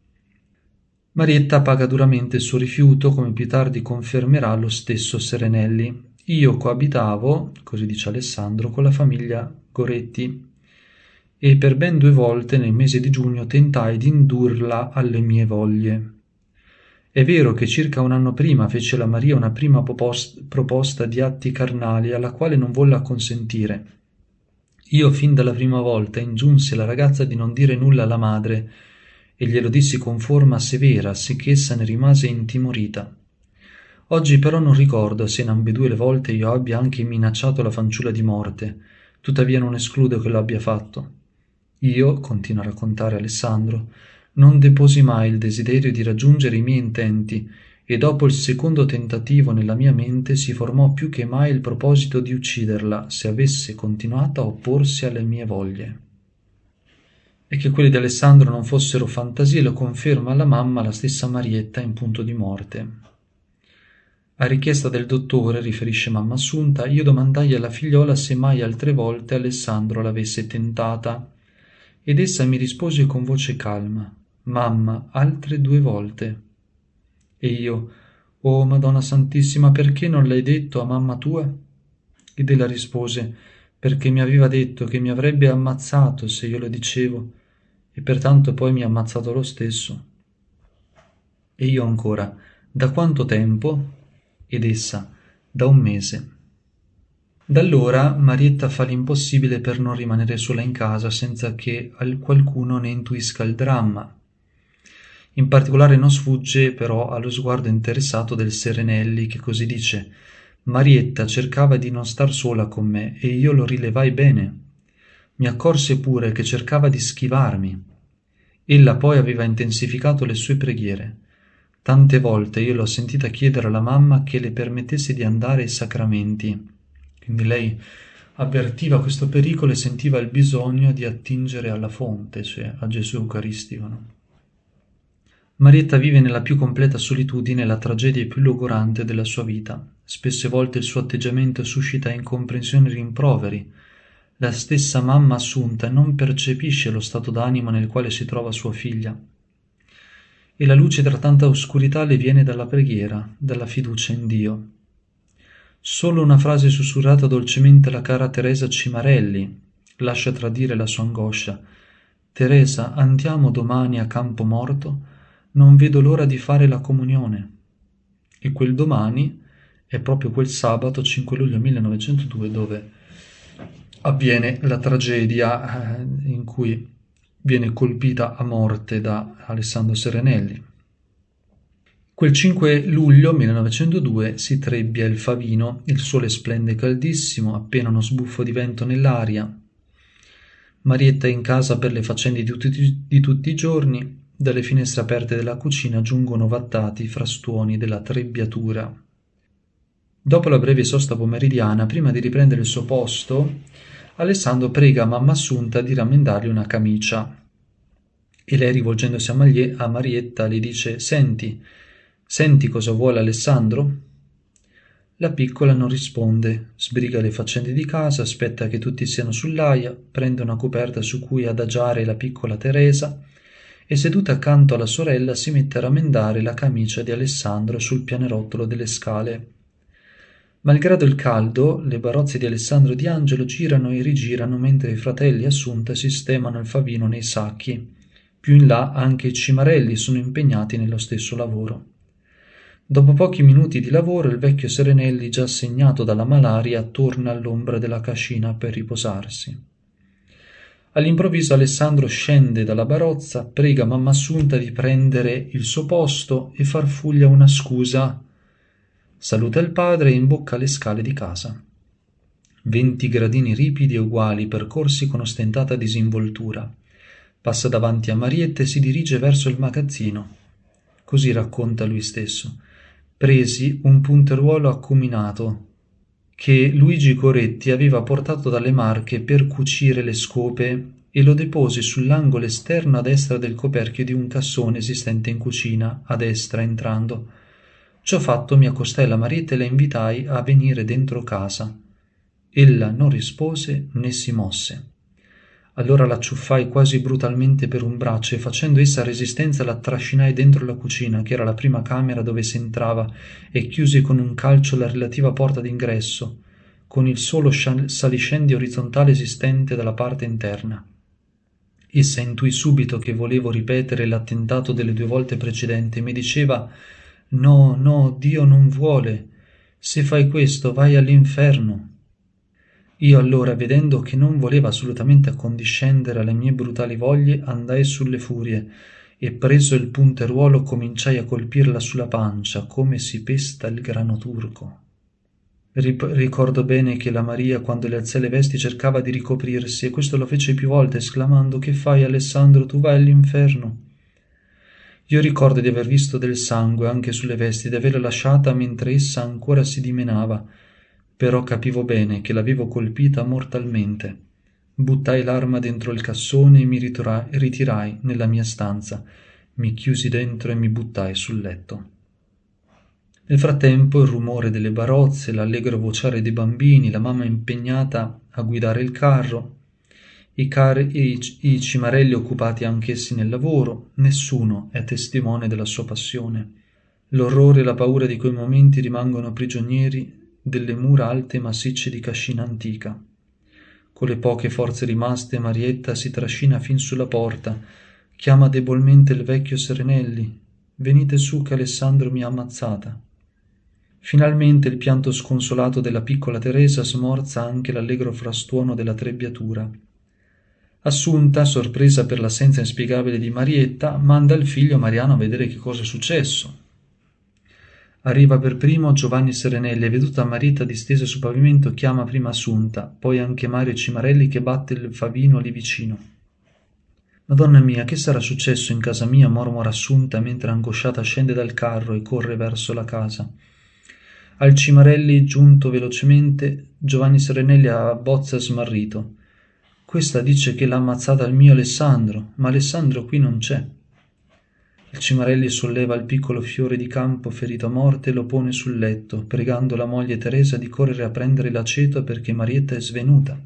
Marietta paga duramente il suo rifiuto, come più tardi confermerà lo stesso Serenelli. «Io coabitavo», così dice Alessandro, «con la famiglia Goretti e per ben 2 volte nel mese di giugno tentai di indurla alle mie voglie. È vero che circa 1 anno prima fece alla Maria una prima proposta di atti carnali alla quale non volle acconsentire. Io fin dalla prima volta ingiunsi alla ragazza di non dire nulla alla madre e glielo dissi con forma severa, sicché essa ne rimase intimorita. Oggi però non ricordo se in ambedue le volte io abbia anche minacciato la fanciulla di morte, tuttavia non escludo che lo abbia fatto. Io, continua a raccontare Alessandro, non deposi mai il desiderio di raggiungere i miei intenti e dopo il secondo tentativo nella mia mente si formò più che mai il proposito di ucciderla se avesse continuato a opporsi alle mie voglie. E che quelli di Alessandro non fossero fantasie lo conferma alla mamma la stessa Marietta in punto di morte. A richiesta del dottore, riferisce mamma Assunta, io domandai alla figliola se mai altre volte Alessandro l'avesse tentata, ed essa mi rispose con voce calma, «Mamma, altre 2 volte». E io, «Oh, Madonna Santissima, perché non l'hai detto a mamma tua?» Ed ella rispose, «Perché mi aveva detto che mi avrebbe ammazzato se io lo dicevo, e pertanto poi mi ha ammazzato lo stesso». E io ancora, «Da quanto tempo?» Ed essa, «Da 1 mese». Da allora Marietta fa l'impossibile per non rimanere sola in casa senza che qualcuno ne intuisca il dramma. In particolare non sfugge però allo sguardo interessato del Serenelli, che così dice: «Marietta cercava di non star sola con me e io lo rilevai bene. Mi accorse pure che cercava di schivarmi. Ella poi aveva intensificato le sue preghiere. Tante volte io l'ho sentita chiedere alla mamma che le permettesse di andare ai sacramenti». Quindi lei avvertiva questo pericolo e sentiva il bisogno di attingere alla fonte, cioè a Gesù Eucaristico, no? Marietta vive nella più completa solitudine la tragedia più logorante della sua vita. Spesse volte il suo atteggiamento suscita incomprensioni e rimproveri. La stessa mamma Assunta non percepisce lo stato d'animo nel quale si trova sua figlia. E la luce tra tanta oscurità le viene dalla preghiera, dalla fiducia in Dio. Solo una frase sussurrata dolcemente alla cara Teresa Cimarelli lascia tradire la sua angoscia. «Teresa, andiamo domani a Campomorto? Non vedo l'ora di fare la comunione». E quel domani è proprio quel sabato 5 luglio 1902 dove avviene la tragedia in cui viene colpita a morte da Alessandro Serenelli. Quel 5 luglio 1902 si trebbia il favino, il sole splende caldissimo, appena uno sbuffo di vento nell'aria. Marietta è in casa per le faccende di tutti i giorni, dalle finestre aperte della cucina giungono vattati frastuoni della trebbiatura. Dopo la breve sosta pomeridiana, prima di riprendere il suo posto, Alessandro prega mamma Assunta di rammendargli una camicia. E lei, rivolgendosi a Marietta, le dice: Senti cosa vuole Alessandro? La piccola non risponde, sbriga le faccende di casa, aspetta che tutti siano sull'aia, prende una coperta su cui adagiare la piccola Teresa e, seduta accanto alla sorella, si mette a rammendare la camicia di Alessandro sul pianerottolo delle scale. Malgrado il caldo, le barozze di Alessandro e di Angelo girano e rigirano mentre i fratelli Assunta sistemano il favino nei sacchi. Più in là anche i Cimarelli sono impegnati nello stesso lavoro. Dopo pochi minuti di lavoro, il vecchio Serenelli, già segnato dalla malaria, torna all'ombra della cascina per riposarsi. All'improvviso Alessandro scende dalla barozza, prega mamma Assunta di prendere il suo posto e farfuglia una scusa. Saluta il padre e imbocca le scale di casa. 20 gradini ripidi e uguali, percorsi con ostentata disinvoltura. Passa davanti a Marietta e si dirige verso il magazzino. Così racconta lui stesso. Presi un punteruolo acuminato che Luigi Coretti aveva portato dalle Marche per cucire le scope e lo deposi sull'angolo esterno a destra del coperchio di un cassone esistente in cucina, a destra entrando. Ciò fatto mi accostai alla Marietta e la invitai a venire dentro casa. Ella non rispose né si mosse. Allora l'acciuffai quasi brutalmente per un braccio e, facendo essa resistenza, la trascinai dentro la cucina, che era la prima camera dove s'entrava, e chiusi con un calcio la relativa porta d'ingresso, con il solo saliscendi orizzontale esistente dalla parte interna. Essa intuì subito che volevo ripetere l'attentato delle 2 volte precedenti e mi diceva: «No, no, Dio non vuole. Se fai questo vai all'inferno». Io allora, vedendo che non voleva assolutamente accondiscendere alle mie brutali voglie, andai sulle furie e, preso il punteruolo, cominciai a colpirla sulla pancia, come si pesta il grano turco. Ricordo bene che la Maria, quando le alzai le vesti, cercava di ricoprirsi, e questo lo fece più volte, esclamando: «Che fai, Alessandro? Tu vai all'inferno». Io ricordo di aver visto del sangue anche sulle vesti, di averla lasciata mentre essa ancora si dimenava, però capivo bene che l'avevo colpita mortalmente. Buttai l'arma dentro il cassone e mi ritirai nella mia stanza. Mi chiusi dentro e mi buttai sul letto. Nel frattempo il rumore delle barozze, l'allegro vociare dei bambini, la mamma impegnata a guidare il carro, i Cimarelli occupati anch'essi nel lavoro, nessuno è testimone della sua passione. L'orrore e la paura di quei momenti rimangono prigionieri delle mura alte e massicce di cascina antica. Con le poche forze rimaste, Marietta si trascina fin sulla porta, chiama debolmente il vecchio Serenelli: «Venite su che Alessandro mi ha ammazzata». Finalmente il pianto sconsolato della piccola Teresa smorza anche l'allegro frastuono della trebbiatura. Assunta, sorpresa per l'assenza inspiegabile di Marietta, manda il figlio Mariano a vedere che cosa è successo. Arriva per primo Giovanni Serenelli e, veduta Marietta distesa sul pavimento, chiama prima Assunta, poi anche Mario Cimarelli, che batte il favino lì vicino. «Madonna mia, che sarà successo in casa mia?» mormora Assunta mentre angosciata scende dal carro e corre verso la casa. Al Cimarelli, giunto velocemente, Giovanni Serenelli abbozza smarrito. Questa dice che l'ha ammazzata il mio Alessandro, ma Alessandro qui non c'è. Il Cimarelli solleva il piccolo fiore di campo ferito a morte e lo pone sul letto, pregando la moglie Teresa di correre a prendere l'aceto perché Marietta è svenuta.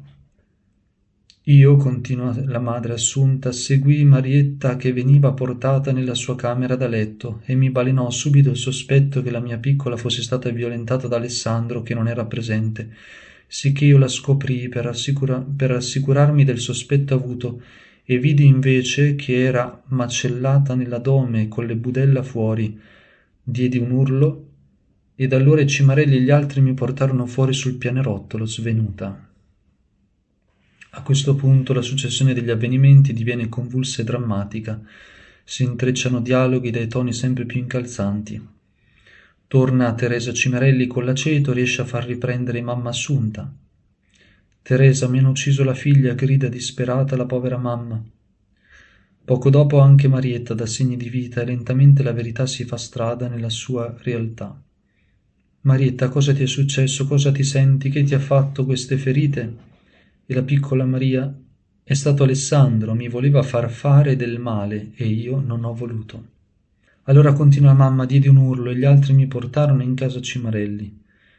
Io, continua la madre Assunta, seguii Marietta che veniva portata nella sua camera da letto e mi balenò subito il sospetto che la mia piccola fosse stata violentata da Alessandro che non era presente, sicché io la scoprii per assicurarmi del sospetto avuto e vidi invece che era macellata nell'adome con le budella fuori. Diedi un urlo ed allora i Cimarelli e gli altri mi portarono fuori sul pianerottolo svenuta. A questo punto la successione degli avvenimenti diviene convulsa e drammatica, si intrecciano dialoghi dai toni sempre più incalzanti. Torna Teresa Cimarelli con l'aceto, riesce a far riprendere mamma Assunta. Teresa, mi hanno ucciso la figlia, grida disperata la povera mamma. Poco dopo anche Marietta dà segni di vita e lentamente la verità si fa strada nella sua realtà. Marietta, cosa ti è successo? Cosa ti senti? Che ti ha fatto queste ferite? E la piccola Maria: è stato Alessandro, mi voleva far fare del male e io non ho voluto. Allora continua mamma, diedi un urlo e gli altri mi portarono in casa Cimarelli.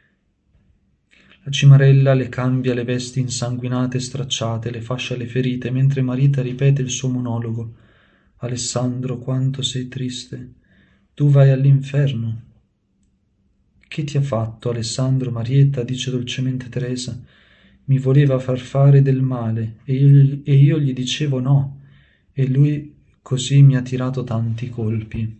La Cimarella le cambia le vesti insanguinate e stracciate, le fascia le ferite, mentre Marietta ripete il suo monologo. Alessandro, quanto sei triste. Tu vai all'inferno. Che ti ha fatto, Alessandro? Marietta, dice dolcemente Teresa. Mi voleva far fare del male e io gli dicevo no, e lui così mi ha tirato tanti colpi.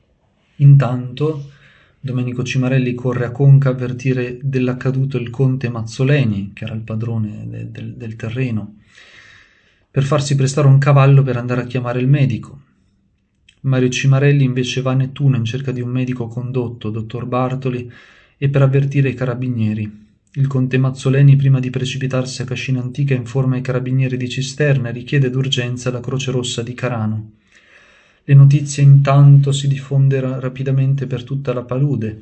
Intanto Domenico Cimarelli corre a Conca a avvertire dell'accaduto il conte Mazzoleni, che era il padrone del terreno, per farsi prestare un cavallo per andare a chiamare il medico. Mario Cimarelli invece va a Nettuno in cerca di un medico condotto, dottor Bartoli, e per avvertire i carabinieri. Il conte Mazzoleni, prima di precipitarsi a Cascina Antica, informa i carabinieri di Cisterna e richiede d'urgenza la Croce Rossa di Carano. Le notizie intanto si diffondono rapidamente per tutta la palude.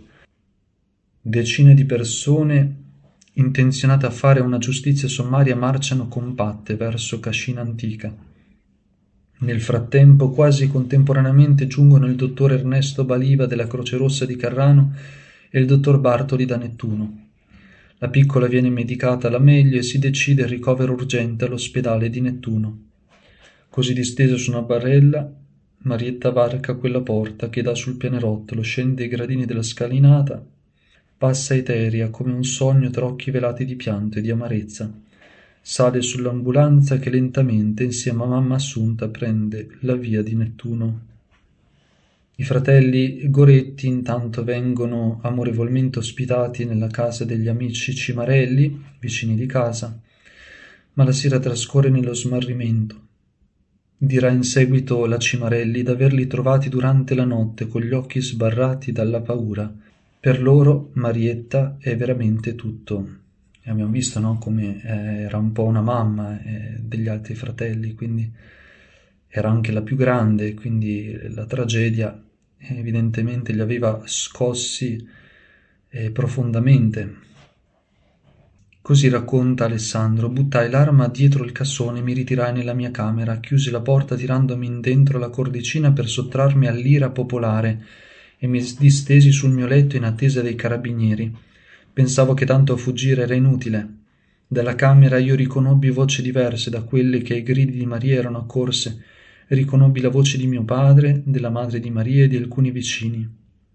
Decine di persone intenzionate a fare una giustizia sommaria marciano compatte verso Cascina Antica. Nel frattempo, quasi contemporaneamente, giungono il dottor Ernesto Baliva della Croce Rossa di Carrano e il dottor Bartoli da Nettuno. La piccola viene medicata alla meglio e si decide il ricovero urgente all'ospedale di Nettuno. Così distesa su una barella, Marietta varca quella porta che dà sul pianerottolo, scende i gradini della scalinata, passa eterea come un sogno tra occhi velati di pianto e di amarezza. Sale sull'ambulanza che lentamente, insieme a mamma Assunta, prende la via di Nettuno. I fratelli Goretti intanto vengono amorevolmente ospitati nella casa degli amici Cimarelli, vicini di casa, ma la sera trascorre nello smarrimento. Dirà in seguito la Cimarelli d'averli trovati durante la notte con gli occhi sbarrati dalla paura. Per loro Marietta è veramente tutto. E abbiamo visto, no, come era un po' una mamma degli altri fratelli, quindi era anche la più grande, quindi la tragedia evidentemente li aveva scossi profondamente. Così racconta Alessandro: buttai l'arma dietro il cassone e mi ritirai nella mia camera, chiusi la porta tirandomi in dentro la cordicina per sottrarmi all'ira popolare e mi distesi sul mio letto in attesa dei carabinieri. Pensavo che tanto fuggire era inutile. Dalla camera io riconobbi voci diverse da quelle che ai gridi di Maria erano accorse. Riconobbi la voce di mio padre, della madre di Maria e di alcuni vicini.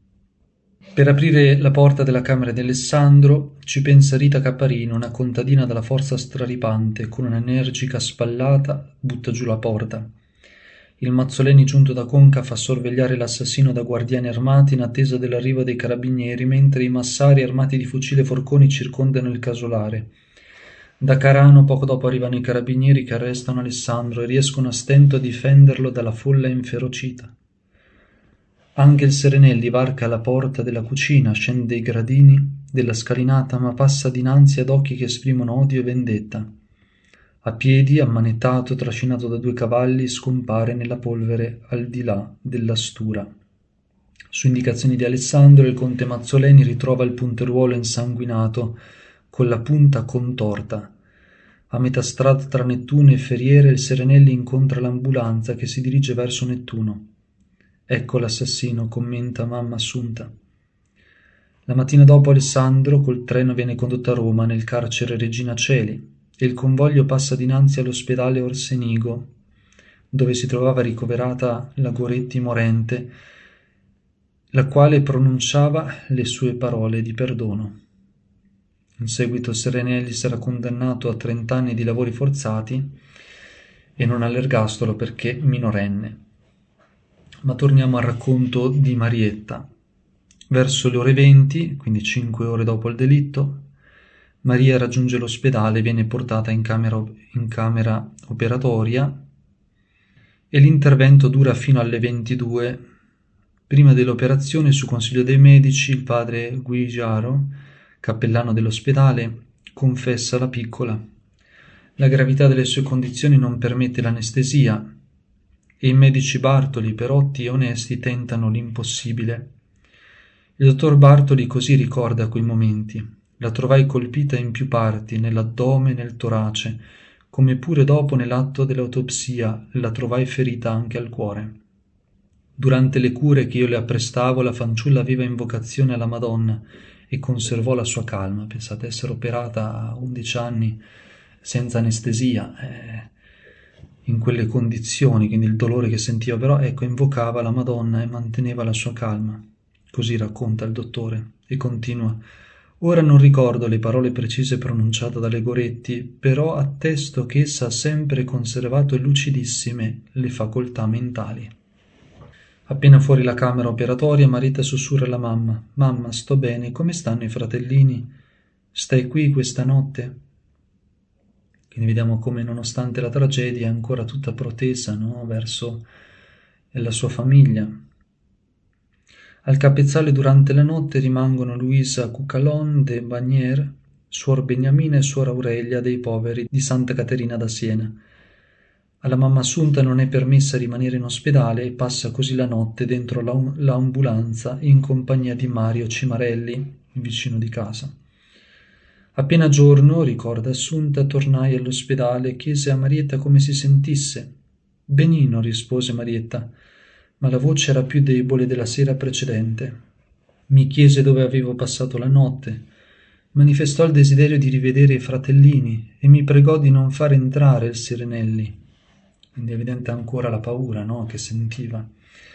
Per aprire la porta della camera di Alessandro ci pensa Rita Capparino, una contadina dalla forza straripante, con un'energica spallata butta giù la porta. Il Mazzoleni giunto da Conca fa sorvegliare l'assassino da guardiani armati in attesa dell'arrivo dei carabinieri, mentre i massari armati di fucile e forconi circondano il casolare. Da Carano poco dopo arrivano i carabinieri che arrestano Alessandro e riescono a stento a difenderlo dalla folla inferocita. Anche il Serenelli varca la porta della cucina, scende i gradini della scalinata, ma passa dinanzi ad occhi che esprimono odio e vendetta. A piedi, ammanettato, trascinato da 2 cavalli, scompare nella polvere al di là della stura. Su indicazioni di Alessandro, il conte Mazzoleni ritrova il punteruolo insanguinato, con la punta contorta. A metà strada tra Nettuno e Ferriere, il Serenelli incontra l'ambulanza che si dirige verso Nettuno. Ecco l'assassino, commenta mamma Assunta. La mattina dopo Alessandro col treno viene condotto a Roma nel carcere Regina Coeli e il convoglio passa dinanzi all'ospedale Orsenigo, dove si trovava ricoverata la Goretti morente, la quale pronunciava le sue parole di perdono. In seguito Serenelli sarà condannato a 30 anni di lavori forzati e non all'ergastolo perché minorenne. Ma torniamo al racconto di Marietta. Verso le ore 20, quindi 5 ore dopo il delitto, Maria raggiunge l'ospedale e viene portata in camera operatoria e l'intervento dura fino alle 22. Prima dell'operazione, su consiglio dei medici, il padre Guigiaro, cappellano dell'ospedale, confessa alla piccola. La gravità delle sue condizioni non permette l'anestesia e i medici Bartoli, Perotti e Onesti tentano l'impossibile. Il dottor Bartoli così ricorda quei momenti. La trovai colpita in più parti, nell'addome e nel torace, come pure dopo nell'atto dell'autopsia la trovai ferita anche al cuore. Durante le cure che io le apprestavo, la fanciulla aveva invocazione alla Madonna e conservò la sua calma. Pensate, essere operata a 11 anni senza anestesia, in quelle condizioni, quindi il dolore che sentiva, però ecco, invocava la Madonna e manteneva la sua calma. Così racconta il dottore e continua. Ora non ricordo le parole precise pronunciate dalle Goretti, però attesto che essa ha sempre conservato lucidissime le facoltà mentali. Appena fuori la camera operatoria, Marietta sussurra alla mamma. Mamma, sto bene, come stanno i fratellini? Stai qui questa notte? Quindi vediamo come nonostante la tragedia è ancora tutta protesa, no? Verso la sua famiglia. Al capezzale durante la notte rimangono Luisa Cucalon de Bagnier, suor Beniamina e suor Aurelia dei Poveri di Santa Caterina da Siena. Alla mamma Assunta non è permessa rimanere in ospedale e passa così la notte dentro l'ambulanza in compagnia di Mario Cimarelli, il vicino di casa. Appena giorno, ricorda Assunta, tornai all'ospedale e chiese a Marietta come si sentisse. Benino, rispose Marietta, ma la voce era più debole della sera precedente. Mi chiese dove avevo passato la notte, manifestò il desiderio di rivedere i fratellini e mi pregò di non far entrare il Serenelli. Quindi è evidente ancora la paura, no, che sentiva.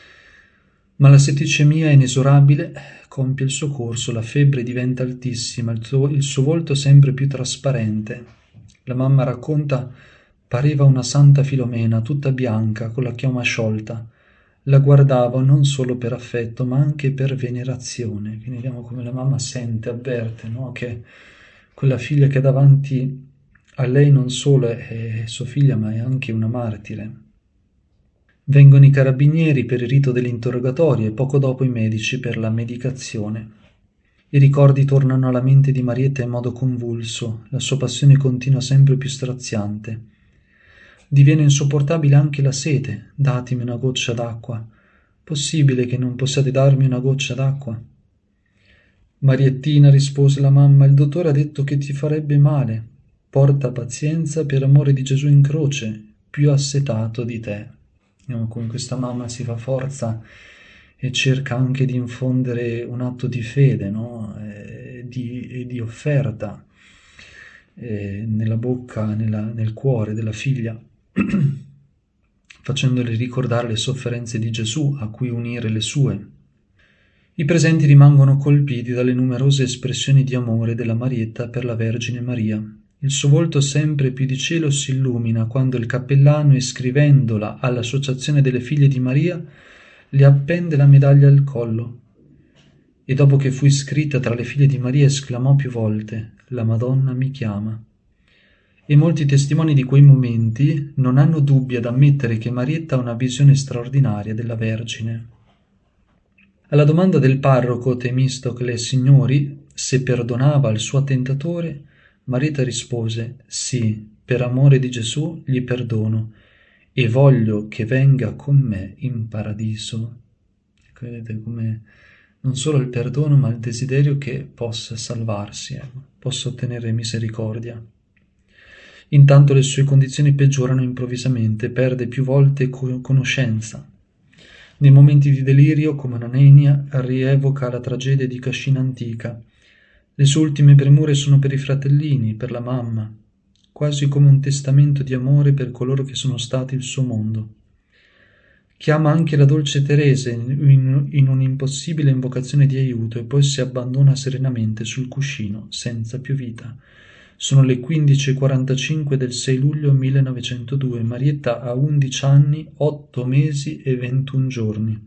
Ma la setticemia è inesorabile, compie il suo corso, la febbre diventa altissima, il suo volto sempre più trasparente. La mamma racconta, pareva una santa Filomena, tutta bianca, con la chioma sciolta. La guardavo non solo per affetto, ma anche per venerazione. Quindi vediamo come la mamma sente, avverte, no, che quella figlia che ha davanti a lei non solo è sua figlia, ma è anche una martire. Vengono i carabinieri per il rito dell'interrogatorio e poco dopo i medici per la medicazione. I ricordi tornano alla mente di Marietta in modo convulso, la sua passione continua sempre più straziante. Diviene insopportabile anche la sete. Datemi una goccia d'acqua. Possibile che non possiate darmi una goccia d'acqua? Mariettina, rispose la mamma, il dottore ha detto che ti farebbe male. Porta pazienza per amore di Gesù in croce, più assetato di te. Con questa mamma si fa forza e cerca anche di infondere un atto di fede, no? e di offerta nella bocca, nel cuore della figlia, facendole ricordare le sofferenze di Gesù a cui unire le sue. I presenti rimangono colpiti dalle numerose espressioni di amore della Marietta per la Vergine Maria. Il suo volto sempre più di cielo si illumina quando il cappellano, iscrivendola all'Associazione delle Figlie di Maria, le appende la medaglia al collo. E dopo che fu iscritta tra le figlie di Maria esclamò più volte: «La Madonna mi chiama». E molti testimoni di quei momenti non hanno dubbi ad ammettere che Marietta ha una visione straordinaria della Vergine. Alla domanda del parroco Temistocle Signori se perdonava al suo attentatore, Marietta rispose: «Sì, per amore di Gesù gli perdono e voglio che venga con me in paradiso». Ecco, Vedete come non solo il perdono, ma il desiderio che possa salvarsi, possa ottenere misericordia. Intanto le sue condizioni peggiorano improvvisamente, perde più volte conoscenza. Nei momenti di delirio, come una nenia, rievoca la tragedia di Cascina Antica. Le sue ultime premure sono per i fratellini, per la mamma, quasi come un testamento di amore per coloro che sono stati il suo mondo. Chiama anche la dolce Teresa in un'impossibile invocazione di aiuto e poi si abbandona serenamente sul cuscino, senza più vita. Sono le 15:45 del 6 luglio 1902. Marietta ha 11 anni, 8 mesi e 21 giorni.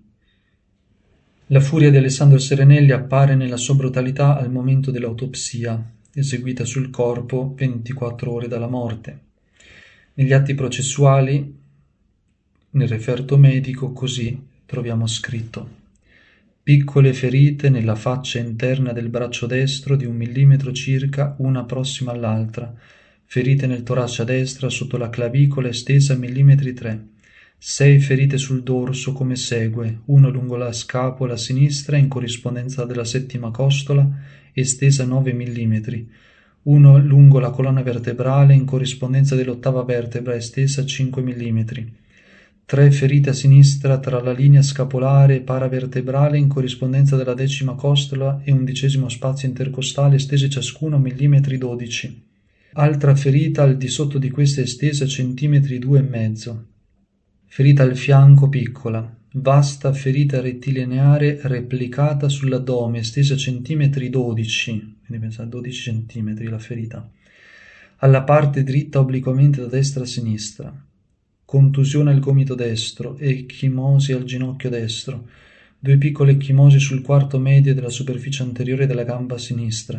La furia di Alessandro Serenelli appare nella sua brutalità al momento dell'autopsia, eseguita sul corpo 24 ore dalla morte. Negli atti processuali, nel referto medico, così troviamo scritto: piccole ferite nella faccia interna del braccio destro di 1 millimetro circa, una prossima all'altra, ferite nel torace a destra sotto la clavicola estesa millimetri 3, 6 ferite sul dorso come segue: 1 lungo la scapola sinistra in corrispondenza della settima costola estesa 9 millimetri, 1 lungo la colonna vertebrale in corrispondenza dell'ottava vertebra estesa 5 millimetri, 3 ferite a sinistra tra la linea scapolare e paravertebrale in corrispondenza della decima costola e 11° spazio intercostale estese ciascuno millimetri 12. Altra ferita al di sotto di questa estesa centimetri 2,5. Ferita al fianco piccola. Vasta ferita rettilineare replicata sull'addome estesa centimetri 12. Quindi pensate 12 centimetri la ferita. Alla parte dritta obliquamente da destra a sinistra. Contusione al gomito destro e ecchimosi al ginocchio destro, 2 piccole ecchimosi sul quarto medio della superficie anteriore della gamba sinistra.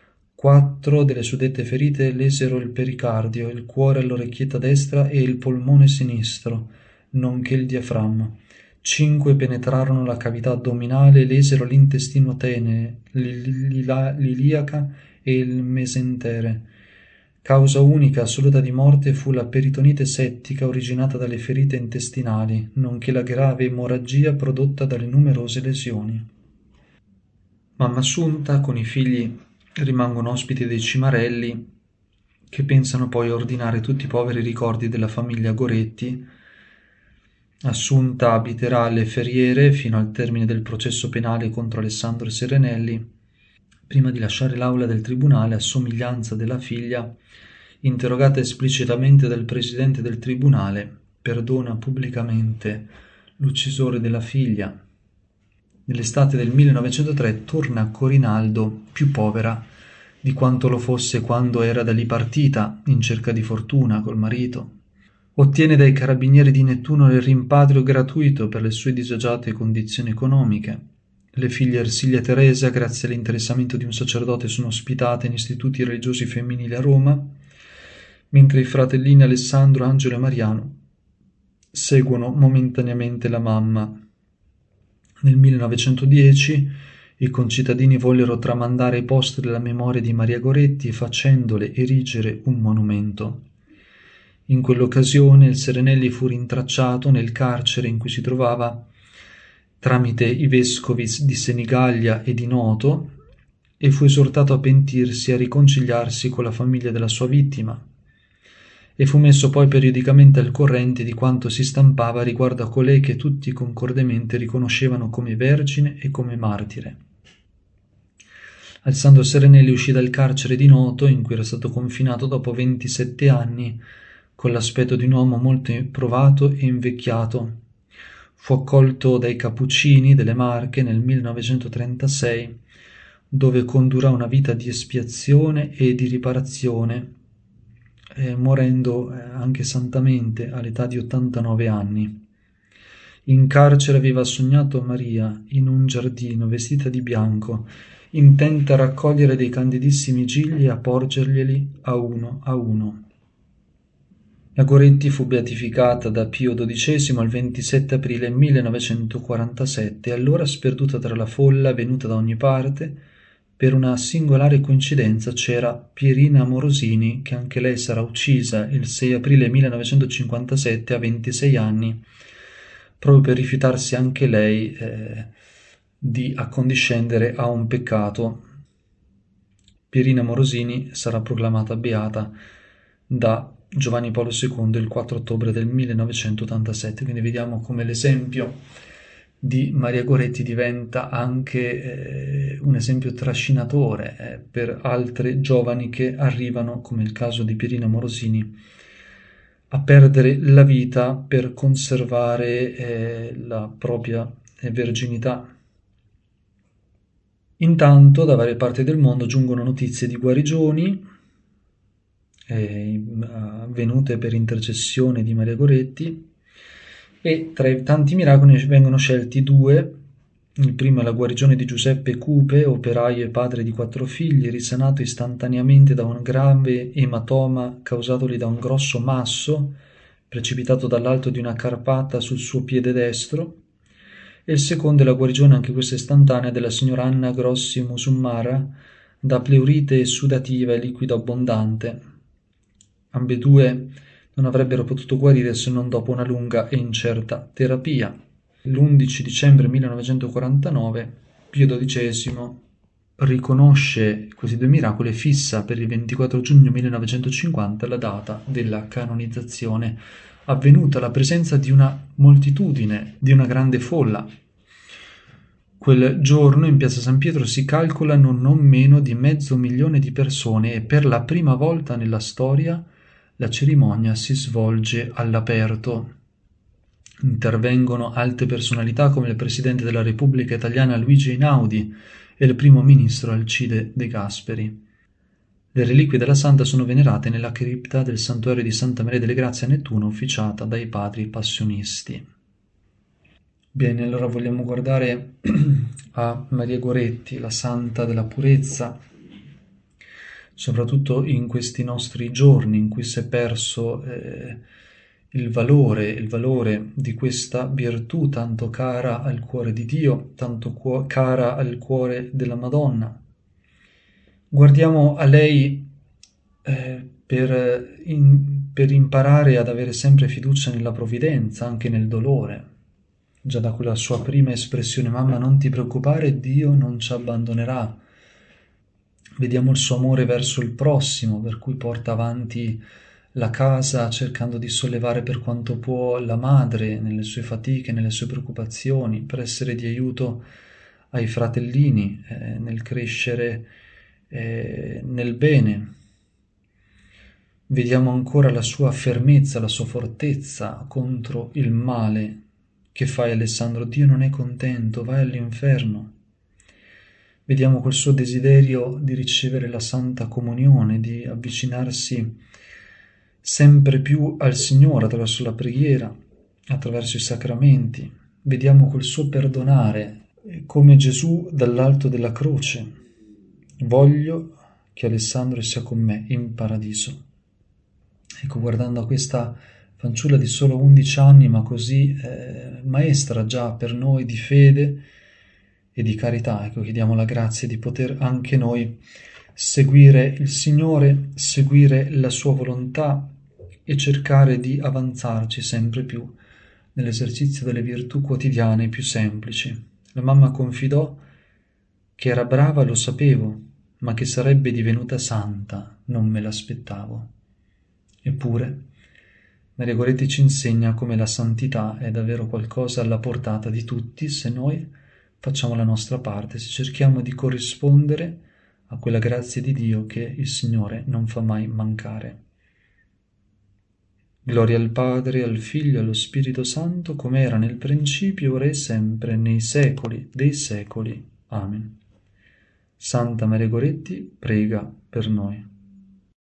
4 delle suddette ferite lesero il pericardio, il cuore all'orecchietta destra e il polmone sinistro, nonché il diaframma. 5 penetrarono la cavità addominale e lesero l'intestino tenue, l'iliaca e il mesentere. Causa unica assoluta di morte fu la peritonite settica originata dalle ferite intestinali, nonché la grave emorragia prodotta dalle numerose lesioni. Mamma Assunta con i figli rimangono ospiti dei Cimarelli, che pensano poi a ordinare tutti i poveri ricordi della famiglia Goretti. Assunta abiterà alle Ferriere fino al termine del processo penale contro Alessandro Serenelli, prima di lasciare l'aula del tribunale a somiglianza della figlia. Interrogata esplicitamente dal presidente del tribunale, perdona pubblicamente l'uccisore della figlia. Nell'estate del 1903 torna a Corinaldo, più povera di quanto lo fosse quando era da lì partita in cerca di fortuna col marito. Ottiene dai carabinieri di Nettuno il rimpatrio gratuito per le sue disagiate condizioni economiche. Le figlie Ersilia e Teresa, grazie all'interessamento di un sacerdote, sono ospitate in istituti religiosi femminili a Roma, mentre i fratellini Alessandro, Angelo e Mariano seguono momentaneamente la mamma. Nel 1910 i concittadini vollero tramandare ai posteri la memoria di Maria Goretti facendole erigere un monumento. In quell'occasione il Serenelli fu rintracciato nel carcere in cui si trovava tramite i vescovi di Senigallia e di Noto e fu esortato a pentirsi e a riconciliarsi con la famiglia della sua vittima, e fu messo poi periodicamente al corrente di quanto si stampava riguardo a colei che tutti concordemente riconoscevano come vergine e come martire. Alessandro Serenelli uscì dal carcere di Noto, in cui era stato confinato dopo 27 anni, con l'aspetto di un uomo molto provato e invecchiato. Fu accolto dai Cappuccini delle Marche nel 1936, dove condurrà una vita di espiazione e di riparazione, morendo anche santamente all'età di 89 anni. In carcere aveva sognato Maria in un giardino vestita di bianco, intenta a raccogliere dei candidissimi gigli e a porgerglieli a uno. La Goretti fu beatificata da Pio XII il 27 aprile 1947 e allora, sperduta tra la folla venuta da ogni parte, per una singolare coincidenza c'era Pierina Morosini, che anche lei sarà uccisa il 6 aprile 1957 a 26 anni, proprio per rifiutarsi anche lei di accondiscendere a un peccato. Pierina Morosini sarà proclamata beata da Giovanni Paolo II il 4 ottobre del 1987, quindi vediamo come l'esempio di Maria Goretti diventa anche un esempio trascinatore per altre giovani che arrivano, come il caso di Pierina Morosini, a perdere la vita per conservare la propria verginità. Intanto da varie parti del mondo giungono notizie di guarigioni avvenute per intercessione di Maria Goretti, e tra i tanti miracoli vengono scelti due. Il primo è la guarigione di Giuseppe Cupe, operaio e padre di 4 figli, risanato istantaneamente da un grave ematoma causatogli da un grosso masso precipitato dall'alto di una carpata sul suo piede destro. E il secondo è la guarigione, anche questa istantanea, della signora Anna Grossi Musummara da pleurite sudativa e liquido abbondante. Ambedue non avrebbero potuto guarire se non dopo una lunga e incerta terapia. L'11 dicembre 1949 Pio XII riconosce questi due miracoli e fissa per il 24 giugno 1950 la data della canonizzazione, avvenuta alla presenza di una moltitudine, di una grande folla. Quel giorno in piazza San Pietro si calcolano non meno di 500.000 di persone, e per la prima volta nella storia la cerimonia si svolge all'aperto. Intervengono alte personalità come il Presidente della Repubblica Italiana Luigi Einaudi e il Primo Ministro Alcide De Gasperi. Le reliquie della Santa sono venerate nella cripta del Santuario di Santa Maria delle Grazie a Nettuno, officiata dai Padri Passionisti. Bene, allora vogliamo guardare a Maria Goretti, la Santa della Purezza, soprattutto in questi nostri giorni in cui si è perso il valore di questa virtù tanto cara al cuore di Dio, tanto cara al cuore della Madonna. Guardiamo a lei per imparare ad avere sempre fiducia nella provvidenza, anche nel dolore. Già da quella sua prima espressione: mamma, non ti preoccupare, Dio non ci abbandonerà. Vediamo il suo amore verso il prossimo, per cui porta avanti la casa cercando di sollevare per quanto può la madre nelle sue fatiche, nelle sue preoccupazioni, per essere di aiuto ai fratellini nel crescere nel bene. Vediamo ancora la sua fermezza, la sua fortezza contro il male. Che fai, Alessandro? Dio non è contento, vai all'inferno. Vediamo quel suo desiderio di ricevere la Santa Comunione, di avvicinarsi sempre più al Signore attraverso la preghiera, attraverso i sacramenti. Vediamo quel suo perdonare, come Gesù dall'alto della croce: voglio che Alessandro sia con me in paradiso. Ecco, guardando a questa fanciulla di solo 11 anni, ma così maestra già per noi di fede e di carità, ecco, chiediamo la grazia di poter anche noi seguire il Signore, seguire la sua volontà e cercare di avanzarci sempre più nell'esercizio delle virtù quotidiane più semplici. La mamma confidò che era brava, lo sapevo, ma che sarebbe divenuta santa non me l'aspettavo. Eppure Maria Goretti ci insegna come la santità è davvero qualcosa alla portata di tutti, se noi facciamo la nostra parte, se cerchiamo di corrispondere a quella grazia di Dio che il Signore non fa mai mancare. Gloria al Padre, al Figlio e allo Spirito Santo, come era nel principio, ora e sempre, nei secoli dei secoli. Amen. Santa Maria Goretti, prega per noi.